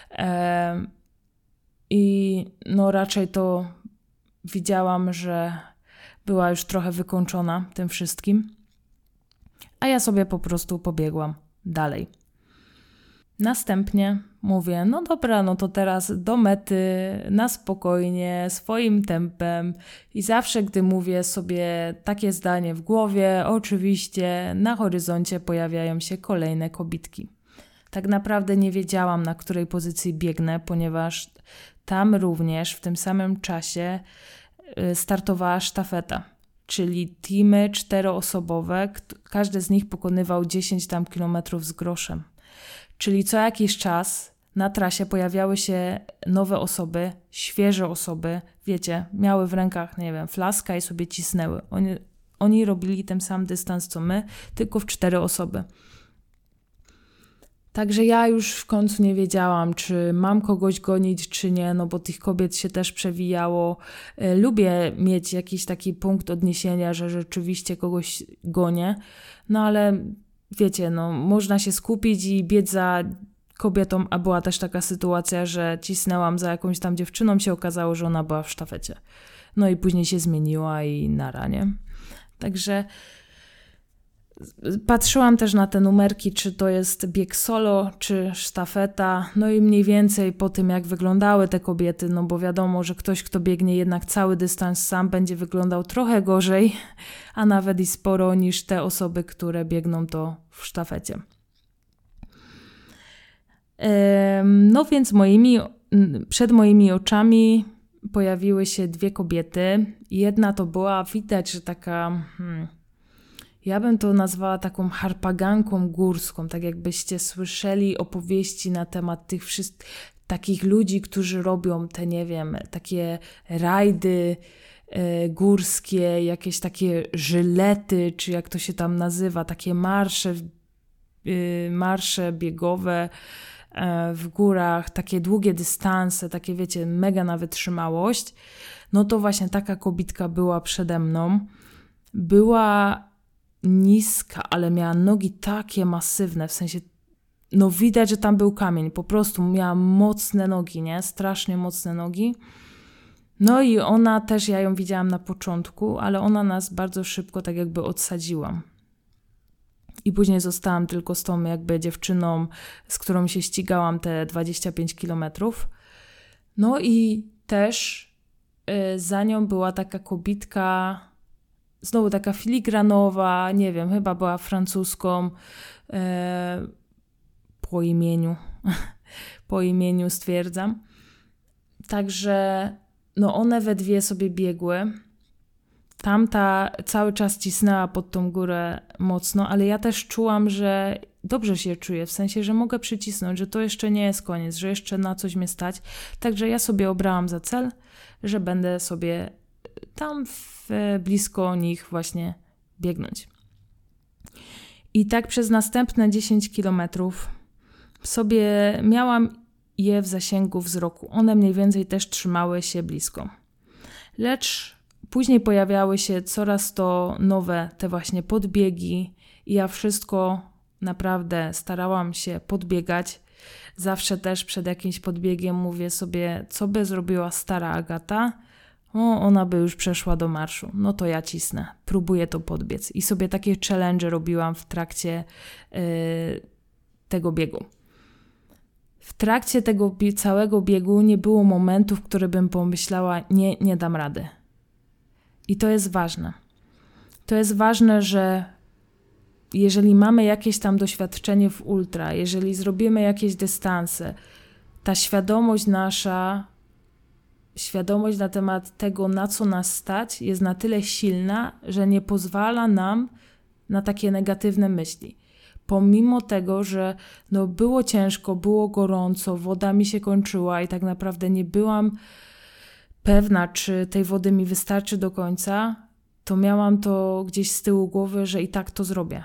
i no raczej to widziałam, że była już trochę wykończona tym wszystkim, a ja sobie po prostu pobiegłam dalej. Następnie mówię, no dobra, no to teraz do mety, na spokojnie, swoim tempem i zawsze, gdy mówię sobie takie zdanie w głowie, oczywiście na horyzoncie pojawiają się kolejne kobitki. Tak naprawdę nie wiedziałam, na której pozycji biegnę, ponieważ tam również w tym samym czasie startowała sztafeta, czyli teamy 4-osobowe, każdy z nich pokonywał 10 tam kilometrów z groszem. Czyli co jakiś czas na trasie pojawiały się nowe osoby, świeże osoby, wiecie, miały w rękach, nie wiem, flaska i sobie cisnęły. Oni robili ten sam dystans co my, tylko w 4 osoby. Także ja już w końcu nie wiedziałam, czy mam kogoś gonić, czy nie, no bo tych kobiet się też przewijało. Lubię mieć jakiś taki punkt odniesienia, że rzeczywiście kogoś gonię, no ale wiecie, no można się skupić i biec za kobietą, a była też taka sytuacja, że cisnęłam za jakąś tam dziewczyną, się okazało, że ona była w sztafecie. No i później się zmieniła i nara, nie? Także patrzyłam też na te numerki, czy to jest bieg solo, czy sztafeta, no i mniej więcej po tym, jak wyglądały te kobiety, no bo wiadomo, że ktoś, kto biegnie jednak cały dystans sam, będzie wyglądał trochę gorzej, a nawet i sporo niż te osoby, które biegną to w sztafecie. No więc przed moimi oczami pojawiły się 2 kobiety. Jedna to była, widać, że taka... Ja bym to nazwała taką harpaganką górską, tak jakbyście słyszeli opowieści na temat tych takich ludzi, którzy robią te, nie wiem, takie rajdy górskie, jakieś takie żylety, czy jak to się tam nazywa, takie marsze biegowe w górach, takie długie dystanse, takie wiecie, mega na wytrzymałość. No to właśnie taka kobitka była przede mną. była niska, ale miała nogi takie masywne, w sensie no widać, że tam był kamień, po prostu miała mocne nogi, nie? Strasznie mocne nogi. No i ona też, ja ją widziałam na początku, ale ona nas bardzo szybko tak jakby odsadziła. I później zostałam tylko z tą jakby dziewczyną, z którą się ścigałam te 25 kilometrów. No i też za nią była taka kobitka, znowu taka filigranowa, nie wiem, chyba była francuską, po imieniu stwierdzam. Także no one we dwie sobie biegły. Tamta cały czas cisnęła pod tą górę mocno, ale ja też czułam, że dobrze się czuję, w sensie, że mogę przycisnąć, że to jeszcze nie jest koniec, że jeszcze na coś mnie stać. Także ja sobie obrałam za cel, że będę sobie tam blisko nich właśnie biegnąć. I tak przez następne 10 kilometrów sobie miałam je w zasięgu wzroku. One mniej więcej też trzymały się blisko. Lecz później pojawiały się coraz to nowe te właśnie podbiegi i ja wszystko naprawdę starałam się podbiegać. Zawsze też przed jakimś podbiegiem mówię sobie, co by zrobiła stara Agata? O, ona by już przeszła do marszu. No to ja cisnę, próbuję to podbiec. I sobie takie challenge robiłam w trakcie tego biegu. W trakcie tego całego biegu nie było momentu, w którym bym pomyślała, nie dam rady. I to jest ważne. To jest ważne, że jeżeli mamy jakieś tam doświadczenie w ultra, jeżeli zrobimy jakieś dystanse, ta świadomość nasza, świadomość na temat tego, na co nas stać, jest na tyle silna, że nie pozwala nam na takie negatywne myśli. Pomimo tego, że no było ciężko, było gorąco, woda mi się kończyła i tak naprawdę nie byłam pewna, czy tej wody mi wystarczy do końca, to miałam to gdzieś z tyłu głowy, że i tak to zrobię.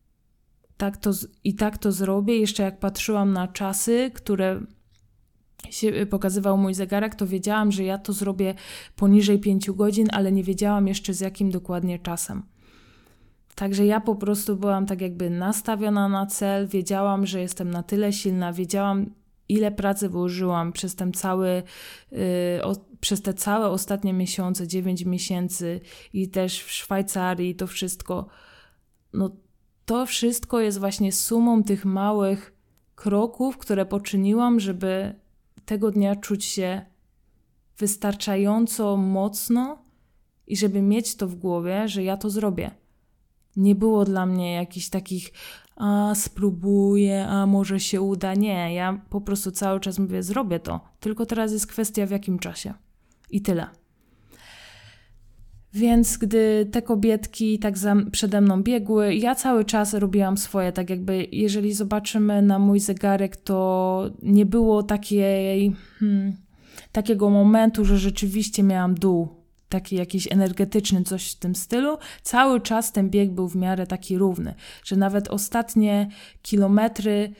I tak to zrobię. Jeszcze jak patrzyłam na czasy, które się pokazywał mój zegarek, to wiedziałam, że ja to zrobię poniżej 5 godzin, ale nie wiedziałam jeszcze z jakim dokładnie czasem. Także ja po prostu byłam tak jakby nastawiona na cel, wiedziałam, że jestem na tyle silna, wiedziałam, ile pracy włożyłam przez te całe ostatnie miesiące, 9 miesięcy i też w Szwajcarii, to wszystko. No to wszystko jest właśnie sumą tych małych kroków, które poczyniłam, żeby tego dnia czuć się wystarczająco mocno i żeby mieć to w głowie, że ja to zrobię. Nie było dla mnie jakichś takich spróbuję, może się uda. Nie, ja po prostu cały czas mówię, zrobię to. Tylko teraz jest kwestia w jakim czasie. I tyle. Więc gdy te kobietki tak przede mną biegły, ja cały czas robiłam swoje. Tak jakby, jeżeli zobaczymy na mój zegarek, to nie było takiego momentu, że rzeczywiście miałam dół. Taki jakiś energetyczny, coś w tym stylu. Cały czas ten bieg był w miarę taki równy, że nawet ostatnie kilometry,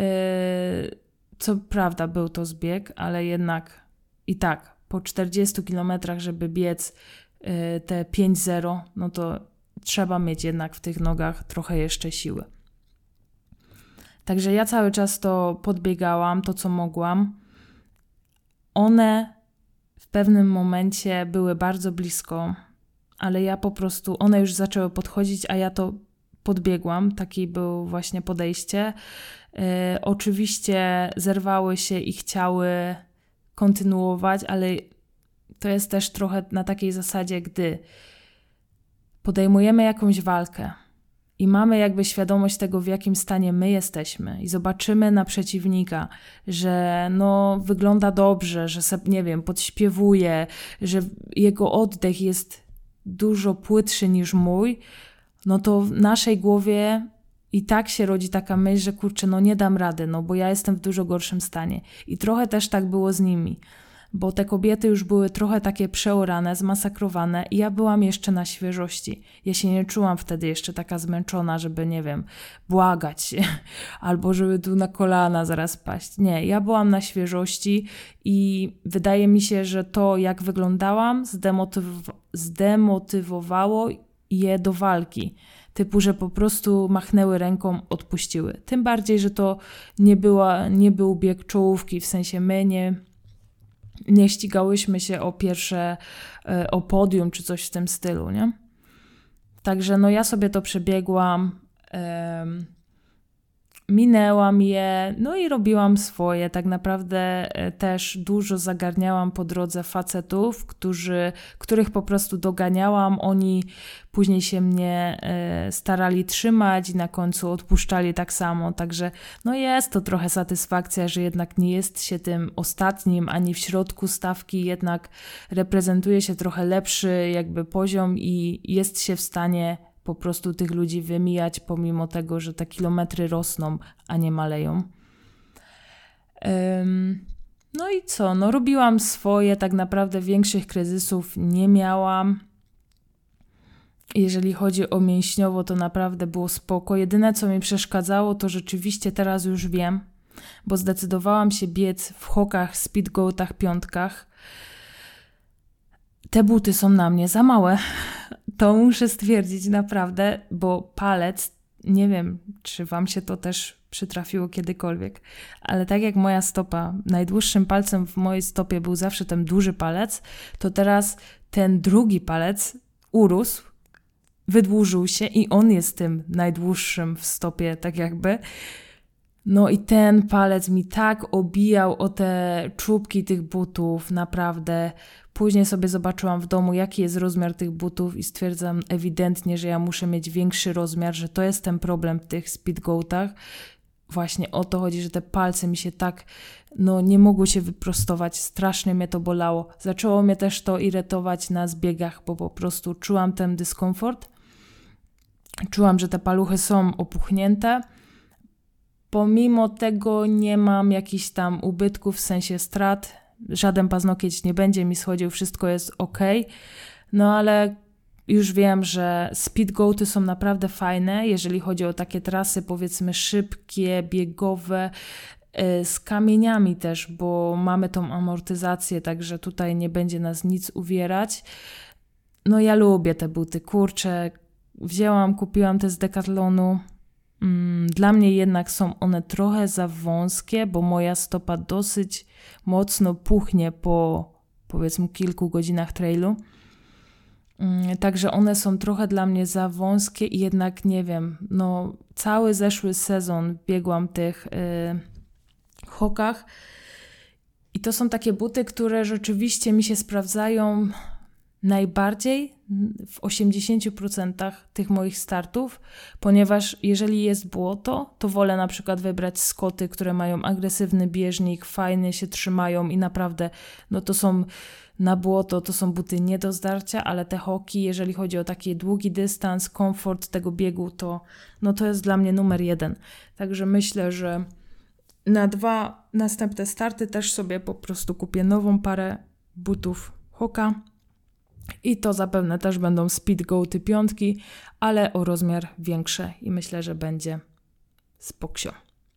co prawda był to zbieg, ale jednak i tak po 40 kilometrach, żeby biec te 5-0, no to trzeba mieć jednak w tych nogach trochę jeszcze siły. Także ja cały czas to podbiegałam, to co mogłam. One w pewnym momencie były bardzo blisko, ale ja po prostu, one już zaczęły podchodzić, a ja to podbiegłam. Taki był właśnie podejście. Oczywiście zerwały się i chciały kontynuować, ale to jest też trochę na takiej zasadzie, gdy podejmujemy jakąś walkę i mamy jakby świadomość tego, w jakim stanie my jesteśmy i zobaczymy na przeciwnika, że no wygląda dobrze, że nie wiem, podśpiewuje, że jego oddech jest dużo płytszy niż mój, no to w naszej głowie i tak się rodzi taka myśl, że kurczę, no nie dam rady, no bo ja jestem w dużo gorszym stanie. I trochę też tak było z nimi, bo te kobiety już były trochę takie przeorane, zmasakrowane i ja byłam jeszcze na świeżości. Ja się nie czułam wtedy jeszcze taka zmęczona, żeby, nie wiem, błagać albo żeby tu na kolana zaraz paść. Nie, ja byłam na świeżości i wydaje mi się, że to, jak wyglądałam, zdemotywowało je do walki. Typu, że po prostu machnęły ręką, odpuściły. Tym bardziej, że to nie był bieg czołówki, w sensie my nie ścigałyśmy się o podium czy coś w tym stylu, nie? Także ja sobie to przebiegłam, minęłam je, i robiłam swoje. Tak naprawdę też dużo zagarniałam po drodze facetów, których po prostu doganiałam. Oni później się mnie starali trzymać i na końcu odpuszczali tak samo. Także jest to trochę satysfakcja, że jednak nie jest się tym ostatnim, ani w środku stawki, jednak reprezentuje się trochę lepszy jakby poziom i jest się w stanie po prostu tych ludzi wymijać, pomimo tego, że te kilometry rosną, a nie maleją. I co? Robiłam swoje, tak naprawdę większych kryzysów nie miałam. Jeżeli chodzi o mięśniowo, to naprawdę było spoko. Jedyne, co mi przeszkadzało, to rzeczywiście teraz już wiem, bo zdecydowałam się biec w Hokach, Speedgoatach, piątkach. Te buty są na mnie za małe. To muszę stwierdzić naprawdę, bo palec, nie wiem, czy wam się to też przytrafiło kiedykolwiek, ale tak jak moja stopa, najdłuższym palcem w mojej stopie był zawsze ten duży palec, to teraz ten drugi palec urósł, wydłużył się i on jest tym najdłuższym w stopie, tak jakby. I ten palec mi tak obijał o te czubki tych butów, naprawdę. Później sobie zobaczyłam w domu, jaki jest rozmiar tych butów i stwierdzam ewidentnie, że ja muszę mieć większy rozmiar, że to jest ten problem w tych Speedgoatach. Właśnie o to chodzi, że te palce mi się tak, nie mogły się wyprostować, strasznie mnie to bolało. Zaczęło mnie też to irytować na zbiegach, bo po prostu czułam ten dyskomfort. Czułam, że te paluchy są opuchnięte. Pomimo tego nie mam jakichś tam ubytków, w sensie strat. Żaden paznokieć nie będzie mi schodził, wszystko jest ok. Ale już wiem, że Speedgoaty są naprawdę fajne, jeżeli chodzi o takie trasy, powiedzmy szybkie, biegowe, z kamieniami też, bo mamy tą amortyzację, także tutaj nie będzie nas nic uwierać. Ja lubię te buty, kurczę, kupiłam te z Decathlonu. Dla mnie jednak są one trochę za wąskie, bo moja stopa dosyć mocno puchnie po powiedzmy kilku godzinach trailu. Także one są trochę dla mnie za wąskie i jednak nie wiem, cały zeszły sezon biegłam w tych Hokach i to są takie buty, które rzeczywiście mi się sprawdzają najbardziej w 80% tych moich startów, ponieważ jeżeli jest błoto, to wolę na przykład wybrać Scotty, które mają agresywny bieżnik, fajnie się trzymają i naprawdę to są na błoto, to są buty nie do zdarcia, ale te Hoki, jeżeli chodzi o taki długi dystans, komfort tego biegu, to jest dla mnie numer 1. Także myślę, że na 2 następne starty też sobie po prostu kupię nową parę butów Hoka. I to zapewne też będą Speedgoaty piątki, ale o rozmiar większe i myślę, że będzie spoksio.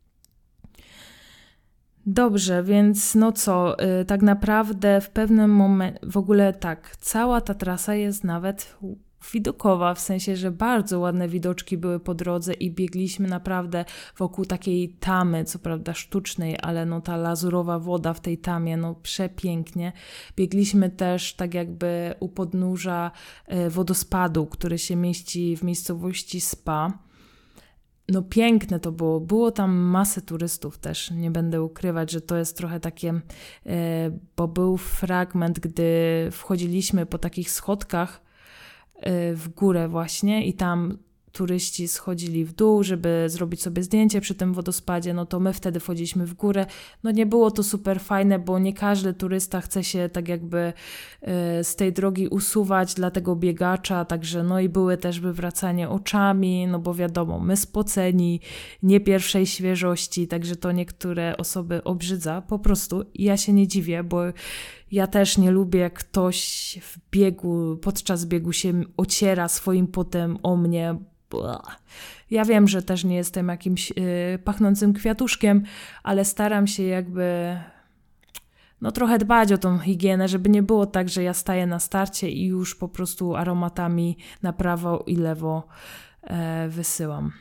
Dobrze, więc tak naprawdę w pewnym momencie, w ogóle tak, cała ta trasa jest nawet widokowa, w sensie, że bardzo ładne widoczki były po drodze i biegliśmy naprawdę wokół takiej tamy, co prawda sztucznej, ale ta lazurowa woda w tej tamie, przepięknie. Biegliśmy też tak jakby u podnóża wodospadu, który się mieści w miejscowości Spa. Piękne to było. Było tam masę turystów też. Nie będę ukrywać, że to jest trochę takie, bo był fragment, gdy wchodziliśmy po takich schodkach w górę właśnie i tam turyści schodzili w dół, żeby zrobić sobie zdjęcie przy tym wodospadzie, to my wtedy wchodziliśmy w górę. Nie było to super fajne, bo nie każdy turysta chce się tak jakby z tej drogi usuwać dla tego biegacza, także i były też wywracanie oczami, bo wiadomo, my spoceni, nie pierwszej świeżości, także to niektóre osoby obrzydza. Po prostu ja się nie dziwię, bo ja też nie lubię, jak ktoś podczas biegu się ociera swoim potem o mnie. Ja wiem, że też nie jestem jakimś pachnącym kwiatuszkiem, ale staram się jakby no trochę dbać o tą higienę, żeby nie było tak, że ja staję na starcie i już po prostu aromatami na prawo i lewo wysyłam.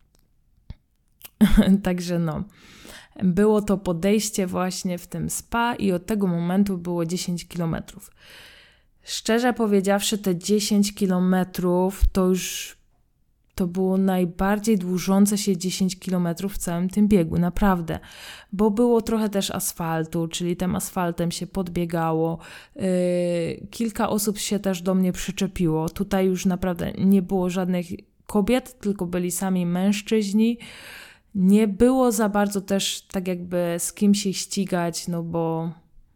Także no, było to podejście właśnie w tym spa i od tego momentu było 10 kilometrów. Szczerze powiedziawszy, te 10 kilometrów to było najbardziej dłużące się 10 kilometrów w całym tym biegu, naprawdę. Bo było trochę też asfaltu, czyli tym asfaltem się podbiegało. Kilka osób się też do mnie przyczepiło. Tutaj już naprawdę nie było żadnych kobiet, tylko byli sami mężczyźni. Nie było za bardzo też tak jakby z kim się ścigać, no bo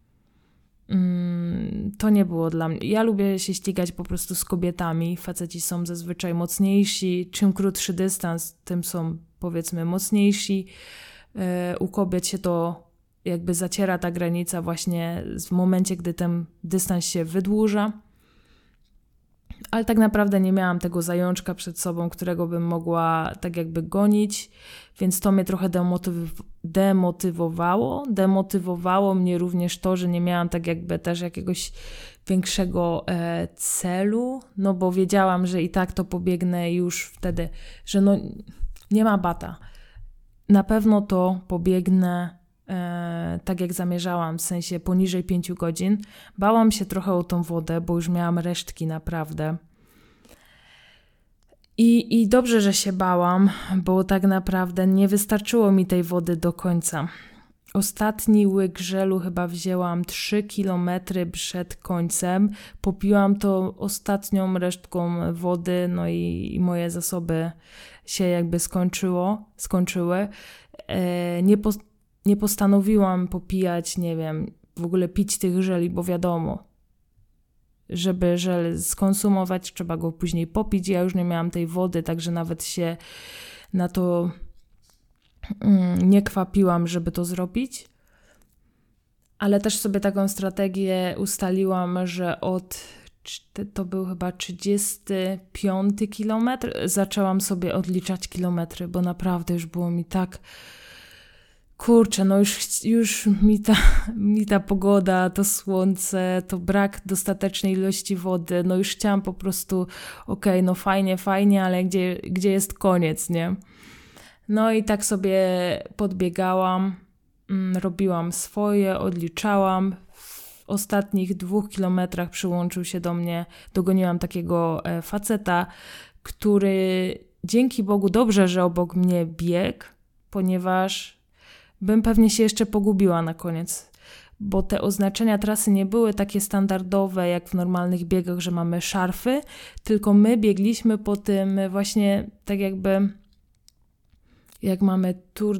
to nie było dla mnie. Ja lubię się ścigać po prostu z kobietami. Faceci są zazwyczaj mocniejsi. Czym krótszy dystans, tym są powiedzmy mocniejsi. U kobiet się to jakby zaciera ta granica właśnie w momencie, gdy ten dystans się wydłuża. Ale tak naprawdę nie miałam tego zajączka przed sobą, którego bym mogła tak jakby gonić, więc to mnie trochę demotywowało. Demotywowało mnie również to, że nie miałam tak jakby też jakiegoś większego celu, no bo wiedziałam, że i tak to pobiegnę już wtedy, że no nie ma bata. Na pewno to pobiegnę tak jak zamierzałam, w sensie poniżej 5 godzin. Bałam się trochę o tą wodę, bo już miałam resztki naprawdę. I dobrze, że się bałam, bo tak naprawdę nie wystarczyło mi tej wody do końca. Ostatni łyk żelu chyba wzięłam 3 kilometry przed końcem. Popiłam to ostatnią resztką wody, no i moje zasoby się jakby skończyły. Nie postanowiłam popijać, nie wiem, w ogóle pić tych żeli, bo wiadomo, żeby żel skonsumować, trzeba go później popić. Ja już nie miałam tej wody, także nawet się na to nie kwapiłam, żeby to zrobić. Ale też sobie taką strategię ustaliłam, że to był chyba 35 kilometr, zaczęłam sobie odliczać kilometry, bo naprawdę już było mi tak... Kurczę, no już mi ta pogoda, to słońce, to brak dostatecznej ilości wody, no już chciałam po prostu, okej, no fajnie, ale gdzie jest koniec, nie? No i tak sobie podbiegałam, robiłam swoje, odliczałam. W ostatnich 2 kilometrach przyłączył się do mnie, dogoniłam takiego faceta, który dzięki Bogu dobrze, że obok mnie biegł, ponieważ bym pewnie się jeszcze pogubiła na koniec, bo te oznaczenia trasy nie były takie standardowe jak w normalnych biegach, że mamy szarfy, tylko my biegliśmy po tym właśnie tak jakby jak mamy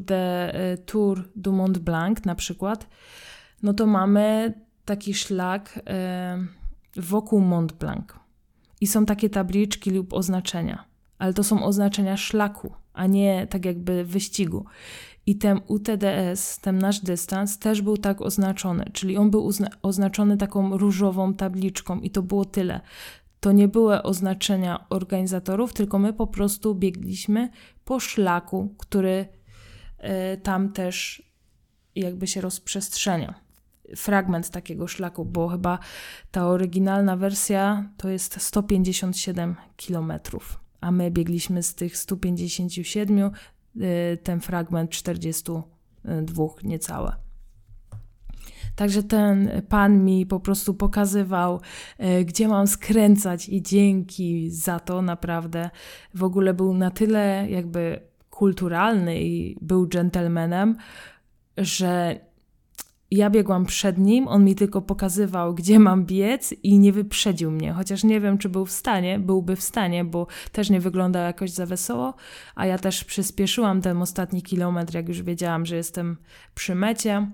Tour du Mont Blanc na przykład, no to mamy taki szlak wokół Mont Blanc i są takie tabliczki lub oznaczenia, ale to są oznaczenia szlaku, a nie tak jakby wyścigu. I ten UTDS, ten nasz dystans też był tak oznaczony, czyli on był oznaczony taką różową tabliczką i to było tyle. To nie były oznaczenia organizatorów, tylko my po prostu biegliśmy po szlaku, który tam też jakby się rozprzestrzenia. Fragment takiego szlaku, bo chyba ta oryginalna wersja to jest 157 kilometrów, a my biegliśmy z tych 157 ten fragment 42 niecałe. Także ten pan mi po prostu pokazywał, gdzie mam skręcać i dzięki za to naprawdę. W ogóle był na tyle jakby kulturalny i był dżentelmenem, że ja biegłam przed nim, on mi tylko pokazywał, gdzie mam biec i nie wyprzedził mnie, chociaż nie wiem, czy byłby w stanie, bo też nie wyglądał jakoś za wesoło, a ja też przyspieszyłam ten ostatni kilometr, jak już wiedziałam, że jestem przy mecie.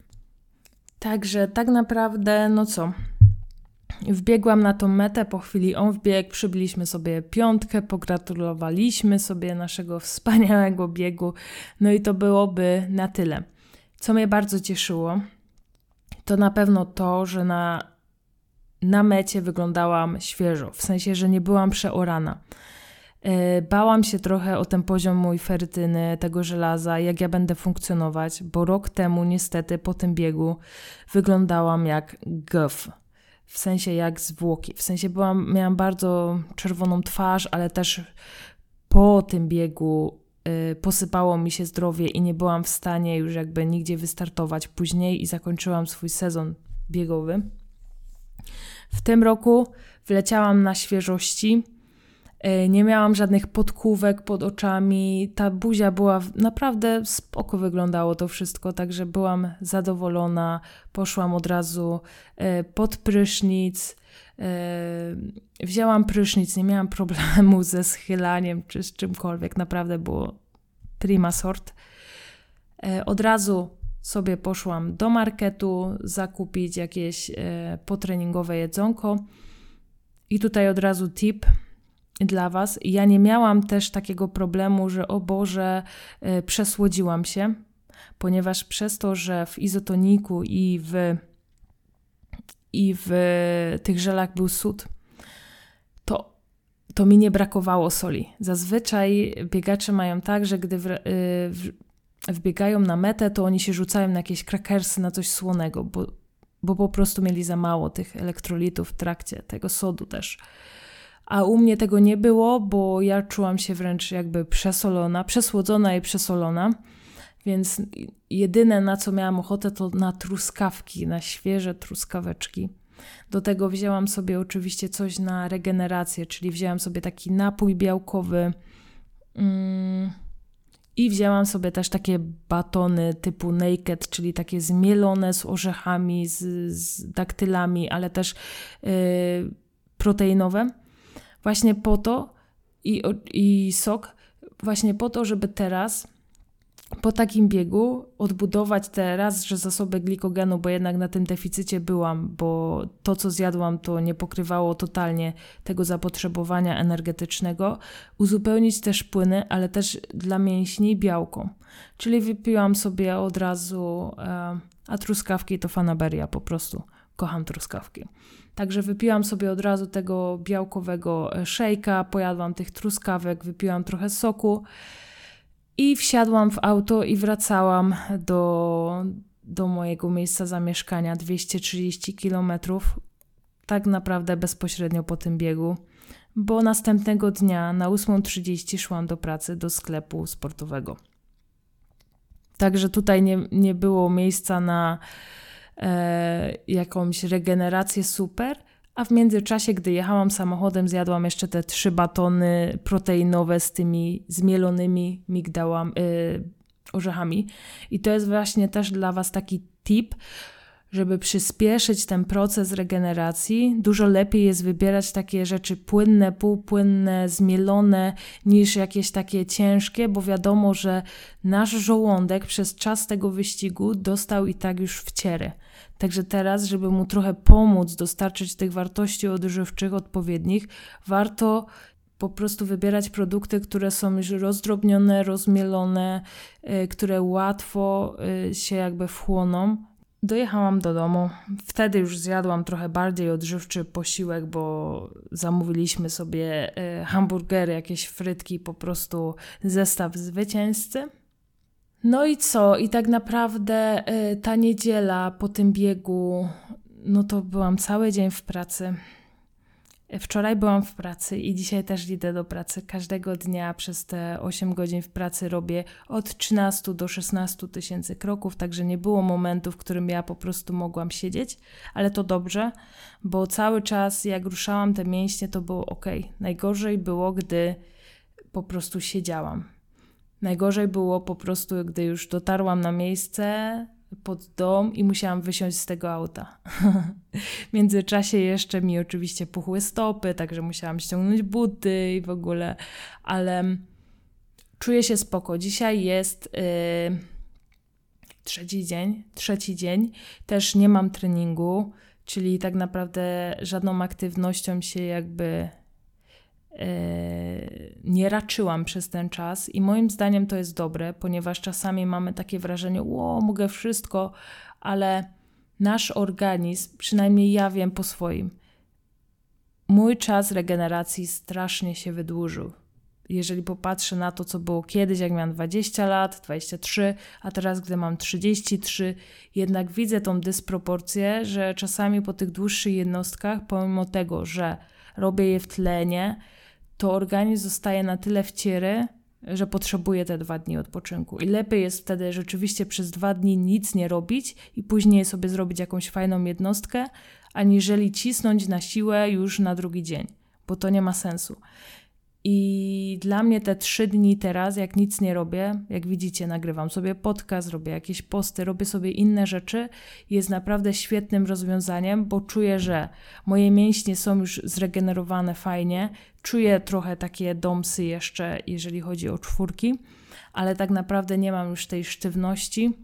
Także tak naprawdę, no co, wbiegłam na tą metę, po chwili on wbiegł, przybiliśmy sobie 5, pogratulowaliśmy sobie naszego wspaniałego biegu, no i to byłoby na tyle. Co mnie bardzo cieszyło, to na pewno to, że na mecie wyglądałam świeżo, w sensie, że nie byłam przeorana. Bałam się trochę o ten poziom mój ferytyny, tego żelaza, jak ja będę funkcjonować, bo rok temu niestety po tym biegu wyglądałam jak gf. W sensie jak zwłoki. W sensie miałam bardzo czerwoną twarz, ale też po tym biegu posypało mi się zdrowie i nie byłam w stanie już jakby nigdzie wystartować później i zakończyłam swój sezon biegowy. W tym roku wleciałam na świeżości. Nie miałam żadnych podkówek pod oczami. Ta buzia była naprawdę spoko, wyglądało to wszystko, także byłam zadowolona. Poszłam od razu pod prysznic. Wzięłam prysznic, nie miałam problemu ze schylaniem czy z czymkolwiek. Naprawdę było prima sort. Od razu sobie poszłam do marketu zakupić jakieś potreningowe jedzonko. I tutaj od razu tip dla Was. Ja nie miałam też takiego problemu, że o Boże, przesłodziłam się, ponieważ przez to, że w izotoniku i w tych żelach był sód, to mi nie brakowało soli. Zazwyczaj biegacze mają tak, że gdy wbiegają na metę, to oni się rzucają na jakieś krakersy, na coś słonego, bo po prostu mieli za mało tych elektrolitów w trakcie, tego sodu też. A u mnie tego nie było, bo ja czułam się wręcz jakby przesłodzona i przesolona, więc jedyne na co miałam ochotę to na truskawki, na świeże truskaweczki. Do tego wzięłam sobie oczywiście coś na regenerację, czyli wzięłam sobie taki napój białkowy i wzięłam sobie też takie batony typu naked, czyli takie zmielone z orzechami, z daktylami, ale też proteinowe. Właśnie po to i sok, właśnie po to, żeby teraz po takim biegu odbudować że zasoby glikogenu, bo jednak na tym deficycie byłam, bo to, co zjadłam, to nie pokrywało totalnie tego zapotrzebowania energetycznego. Uzupełnić też płyny, ale też dla mięśni białko. Czyli wypiłam sobie od razu, a truskawki to fanaberia po prostu. Kocham truskawki. Także wypiłam sobie od razu tego białkowego szejka, pojadłam tych truskawek, wypiłam trochę soku i wsiadłam w auto i wracałam do mojego miejsca zamieszkania, 230 km, tak naprawdę bezpośrednio po tym biegu, bo następnego dnia na 8:30 szłam do pracy, do sklepu sportowego. Także tutaj nie było miejsca na jakąś regenerację super, a w międzyczasie, gdy jechałam samochodem, zjadłam jeszcze te 3 batony proteinowe z tymi zmielonymi orzechami. I to jest właśnie też dla Was taki tip, żeby przyspieszyć ten proces regeneracji. Dużo lepiej jest wybierać takie rzeczy płynne, półpłynne, zmielone, niż jakieś takie ciężkie, bo wiadomo, że nasz żołądek przez czas tego wyścigu dostał i tak już wciery. Także teraz, żeby mu trochę pomóc dostarczyć tych wartości odżywczych odpowiednich, warto po prostu wybierać produkty, które są już rozdrobnione, rozmielone, które łatwo się jakby wchłoną. Dojechałam do domu. Wtedy już zjadłam trochę bardziej odżywczy posiłek, bo zamówiliśmy sobie hamburgery, jakieś frytki, po prostu zestaw zwycięzcy. No i co? I tak naprawdę ta niedziela po tym biegu, no to byłam cały dzień w pracy. Wczoraj byłam w pracy i dzisiaj też idę do pracy. Każdego dnia przez te 8 godzin w pracy robię od 13 do 16 tysięcy kroków, także nie było momentu, w którym ja po prostu mogłam siedzieć, ale to dobrze, bo cały czas jak ruszałam te mięśnie, to było ok. Najgorzej było, gdy po prostu siedziałam. Najgorzej było po prostu, gdy już dotarłam na miejsce pod dom i musiałam wysiąść z tego auta. W międzyczasie jeszcze mi oczywiście puchły stopy, także musiałam ściągnąć buty i w ogóle, ale czuję się spoko. Dzisiaj jest trzeci dzień, też nie mam treningu, czyli tak naprawdę żadną aktywnością się jakby nie raczyłam przez ten czas i moim zdaniem to jest dobre, ponieważ czasami mamy takie wrażenie, mogę wszystko, ale nasz organizm, przynajmniej ja wiem po swoim, mój czas regeneracji strasznie się wydłużył. jeżeli popatrzę na to, co było kiedyś, jak miałam 20 lat, 23, a teraz, gdy mam 33, jednak widzę tą dysproporcję, że czasami po tych dłuższych jednostkach, pomimo tego, że robię je w tlenie, to organizm zostaje na tyle wciery, że potrzebuje te 2 dni odpoczynku. I lepiej jest wtedy rzeczywiście przez 2 dni nic nie robić i później sobie zrobić jakąś fajną jednostkę, aniżeli cisnąć na siłę już na drugi dzień, bo to nie ma sensu. I dla mnie te 3 dni teraz, jak nic nie robię, jak widzicie, nagrywam sobie podcast, robię jakieś posty, robię sobie inne rzeczy, jest naprawdę świetnym rozwiązaniem, bo czuję, że moje mięśnie są już zregenerowane fajnie, czuję trochę takie domsy jeszcze, jeżeli chodzi o 4, ale tak naprawdę nie mam już tej sztywności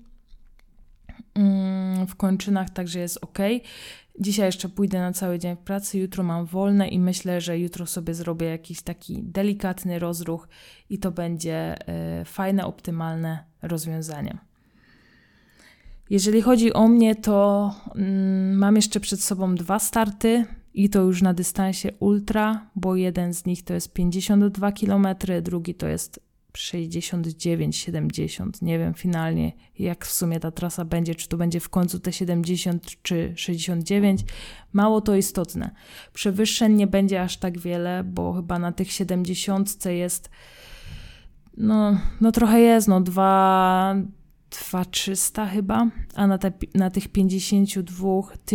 w kończynach, także jest ok. Dzisiaj jeszcze pójdę na cały dzień w pracy, jutro mam wolne i myślę, że jutro sobie zrobię jakiś taki delikatny rozruch i to będzie fajne, optymalne rozwiązanie. Jeżeli chodzi o mnie, to mam jeszcze przed sobą 2 starty i to już na dystansie ultra, bo jeden z nich to jest 52 km, drugi to jest 69, 70, nie wiem finalnie jak w sumie ta trasa będzie, czy to będzie w końcu te 70 czy 69, mało to istotne. Przewyższeń nie będzie aż tak wiele, bo chyba na tych 70 jest no trochę jest, 2300 chyba, a na tych 52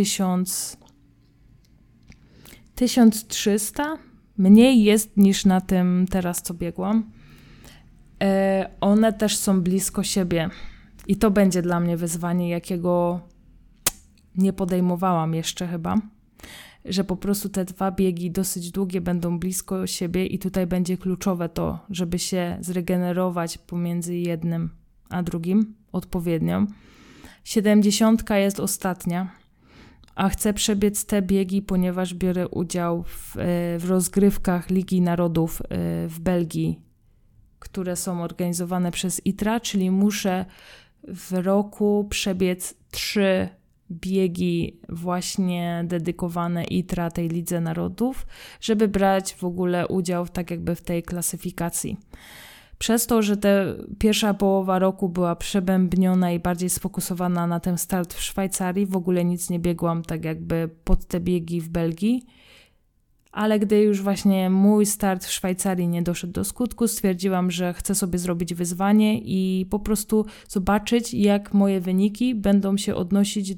1300 mniej jest niż na tym teraz, co biegłam. One też są blisko siebie i to będzie dla mnie wyzwanie, jakiego nie podejmowałam jeszcze chyba, że po prostu te 2 biegi dosyć długie będą blisko siebie i tutaj będzie kluczowe to, żeby się zregenerować pomiędzy jednym a drugim odpowiednio. 70 jest ostatnia, a chcę przebiec te biegi, ponieważ biorę udział w rozgrywkach Ligi Narodów w Belgii, które są organizowane przez ITRA, czyli muszę w roku przebiec 3 biegi właśnie dedykowane ITRA tej Lidze Narodów, żeby brać w ogóle udział tak jakby w tej klasyfikacji. Przez to, że ta pierwsza połowa roku była przebębniona i bardziej sfokusowana na ten start w Szwajcarii, w ogóle nic nie biegłam tak jakby pod te biegi w Belgii, ale gdy już właśnie mój start w Szwajcarii nie doszedł do skutku, stwierdziłam, że chcę sobie zrobić wyzwanie i po prostu zobaczyć, jak moje wyniki będą się odnosić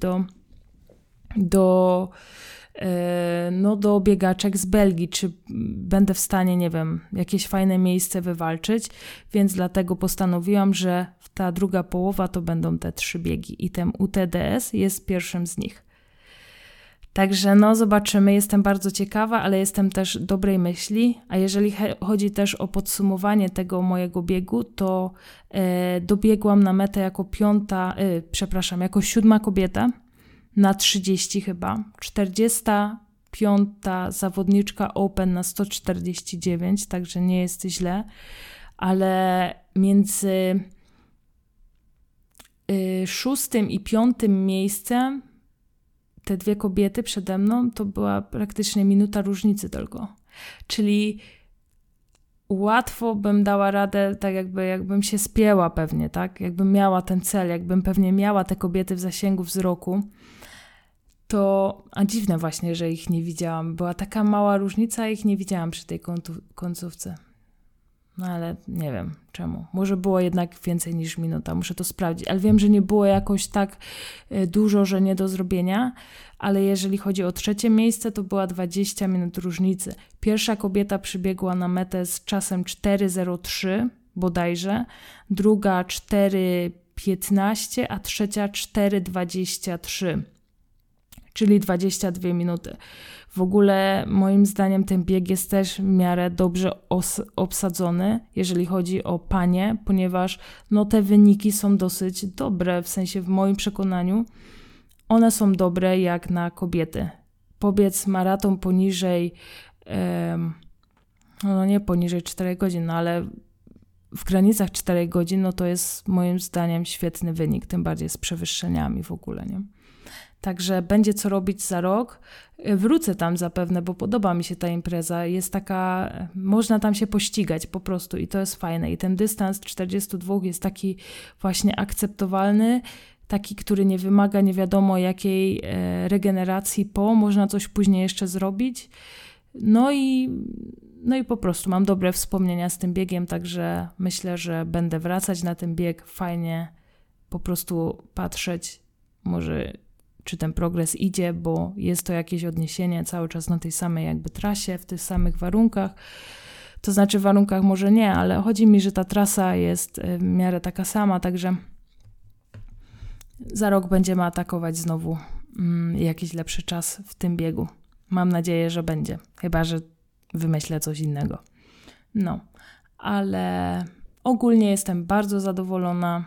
do biegaczek z Belgii, czy będę w stanie, nie wiem, jakieś fajne miejsce wywalczyć, więc dlatego postanowiłam, że ta druga połowa to będą te 3 biegi i ten UTDS jest pierwszym z nich. Także zobaczymy, jestem bardzo ciekawa, ale jestem też dobrej myśli, a jeżeli chodzi też o podsumowanie tego mojego biegu, to dobiegłam na metę jako 7. kobieta na 30 chyba, 45. zawodniczka Open na 149, także nie jest źle, ale między 6. i 5. miejscem te 2 kobiety przede mną to była praktycznie minuta różnicy tylko. Czyli łatwo bym dała radę, tak jakbym się spięła pewnie, tak? Jakbym miała ten cel, jakbym pewnie miała te kobiety w zasięgu wzroku. A dziwne właśnie, że ich nie widziałam. Była taka mała różnica, a ich nie widziałam przy tej końcówce. Ale nie wiem czemu. Może było jednak więcej niż minuta, muszę to sprawdzić. Ale wiem, że nie było jakoś tak dużo, że nie do zrobienia, ale jeżeli chodzi o 3. miejsce, to była 20 minut różnicy. Pierwsza kobieta przybiegła na metę z czasem 4:03 bodajże, druga 4:15, a trzecia 4:23. Czyli 22 minuty. W ogóle moim zdaniem ten bieg jest też w miarę dobrze obsadzony, jeżeli chodzi o panie, ponieważ te wyniki są dosyć dobre, w sensie w moim przekonaniu one są dobre jak na kobiety. Pobiec maraton poniżej, nie poniżej 4 godzin, ale w granicach 4 godzin, to jest moim zdaniem świetny wynik, tym bardziej z przewyższeniami w ogóle, nie? Także będzie co robić za rok. Wrócę tam zapewne, bo podoba mi się ta impreza. Jest taka, można tam się pościgać po prostu i to jest fajne. I ten dystans 42 jest taki właśnie akceptowalny, taki, który nie wymaga nie wiadomo jakiej regeneracji można coś później jeszcze zrobić. No i po prostu mam dobre wspomnienia z tym biegiem, także myślę, że będę wracać na ten bieg. Fajnie po prostu patrzeć, może czy ten progres idzie, bo jest to jakieś odniesienie cały czas na tej samej jakby trasie, w tych samych warunkach. To znaczy w warunkach może nie, ale chodzi mi, że ta trasa jest w miarę taka sama, także za rok będziemy atakować znowu jakiś lepszy czas w tym biegu. Mam nadzieję, że będzie, chyba że wymyślę coś innego. No, ale ogólnie jestem bardzo zadowolona.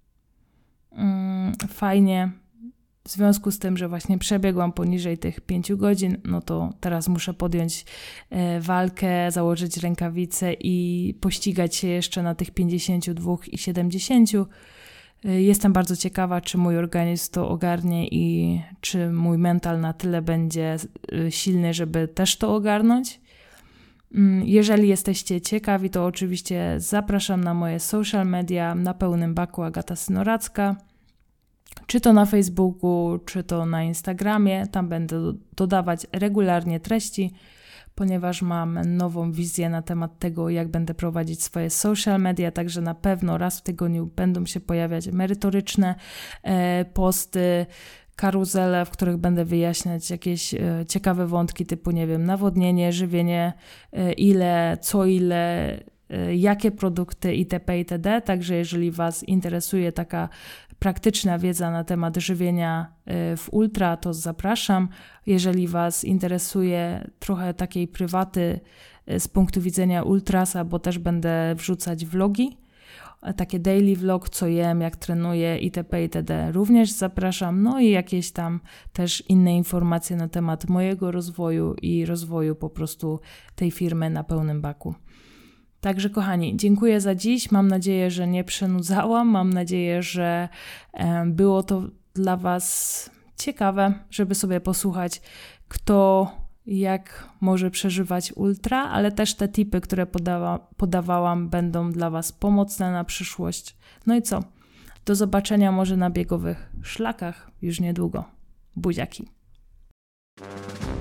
Fajnie. W związku z tym, że właśnie przebiegłam poniżej tych 5 godzin, no to teraz muszę podjąć walkę, założyć rękawice i pościgać się jeszcze na tych 52 i 70. Jestem bardzo ciekawa, czy mój organizm to ogarnie i czy mój mental na tyle będzie silny, żeby też to ogarnąć. Jeżeli jesteście ciekawi, to oczywiście zapraszam na moje social media, na pełnym baku Agata Synoracka, czy to na Facebooku, czy to na Instagramie. Tam będę dodawać regularnie treści, ponieważ mam nową wizję na temat tego, jak będę prowadzić swoje social media, także na pewno raz w tygodniu będą się pojawiać merytoryczne posty, karuzele, w których będę wyjaśniać jakieś ciekawe wątki typu, nie wiem, nawodnienie, żywienie, ile, jakie produkty itp. itd. Także jeżeli Was interesuje taka praktyczna wiedza na temat żywienia w ultra, to zapraszam. Jeżeli Was interesuje trochę takiej prywaty z punktu widzenia ultrasa, bo też będę wrzucać vlogi, takie daily vlog, co jem, jak trenuję itp. itd. również zapraszam. No i jakieś tam też inne informacje na temat mojego rozwoju i rozwoju po prostu tej firmy na pełnym baku. Także kochani, dziękuję za dziś. Mam nadzieję, że nie przenudzałam. Mam nadzieję, że było to dla Was ciekawe, żeby sobie posłuchać, kto jak może przeżywać ultra, ale też te tipy, które podawałam, będą dla Was pomocne na przyszłość. No i co? Do zobaczenia może na biegowych szlakach już niedługo. Buziaki.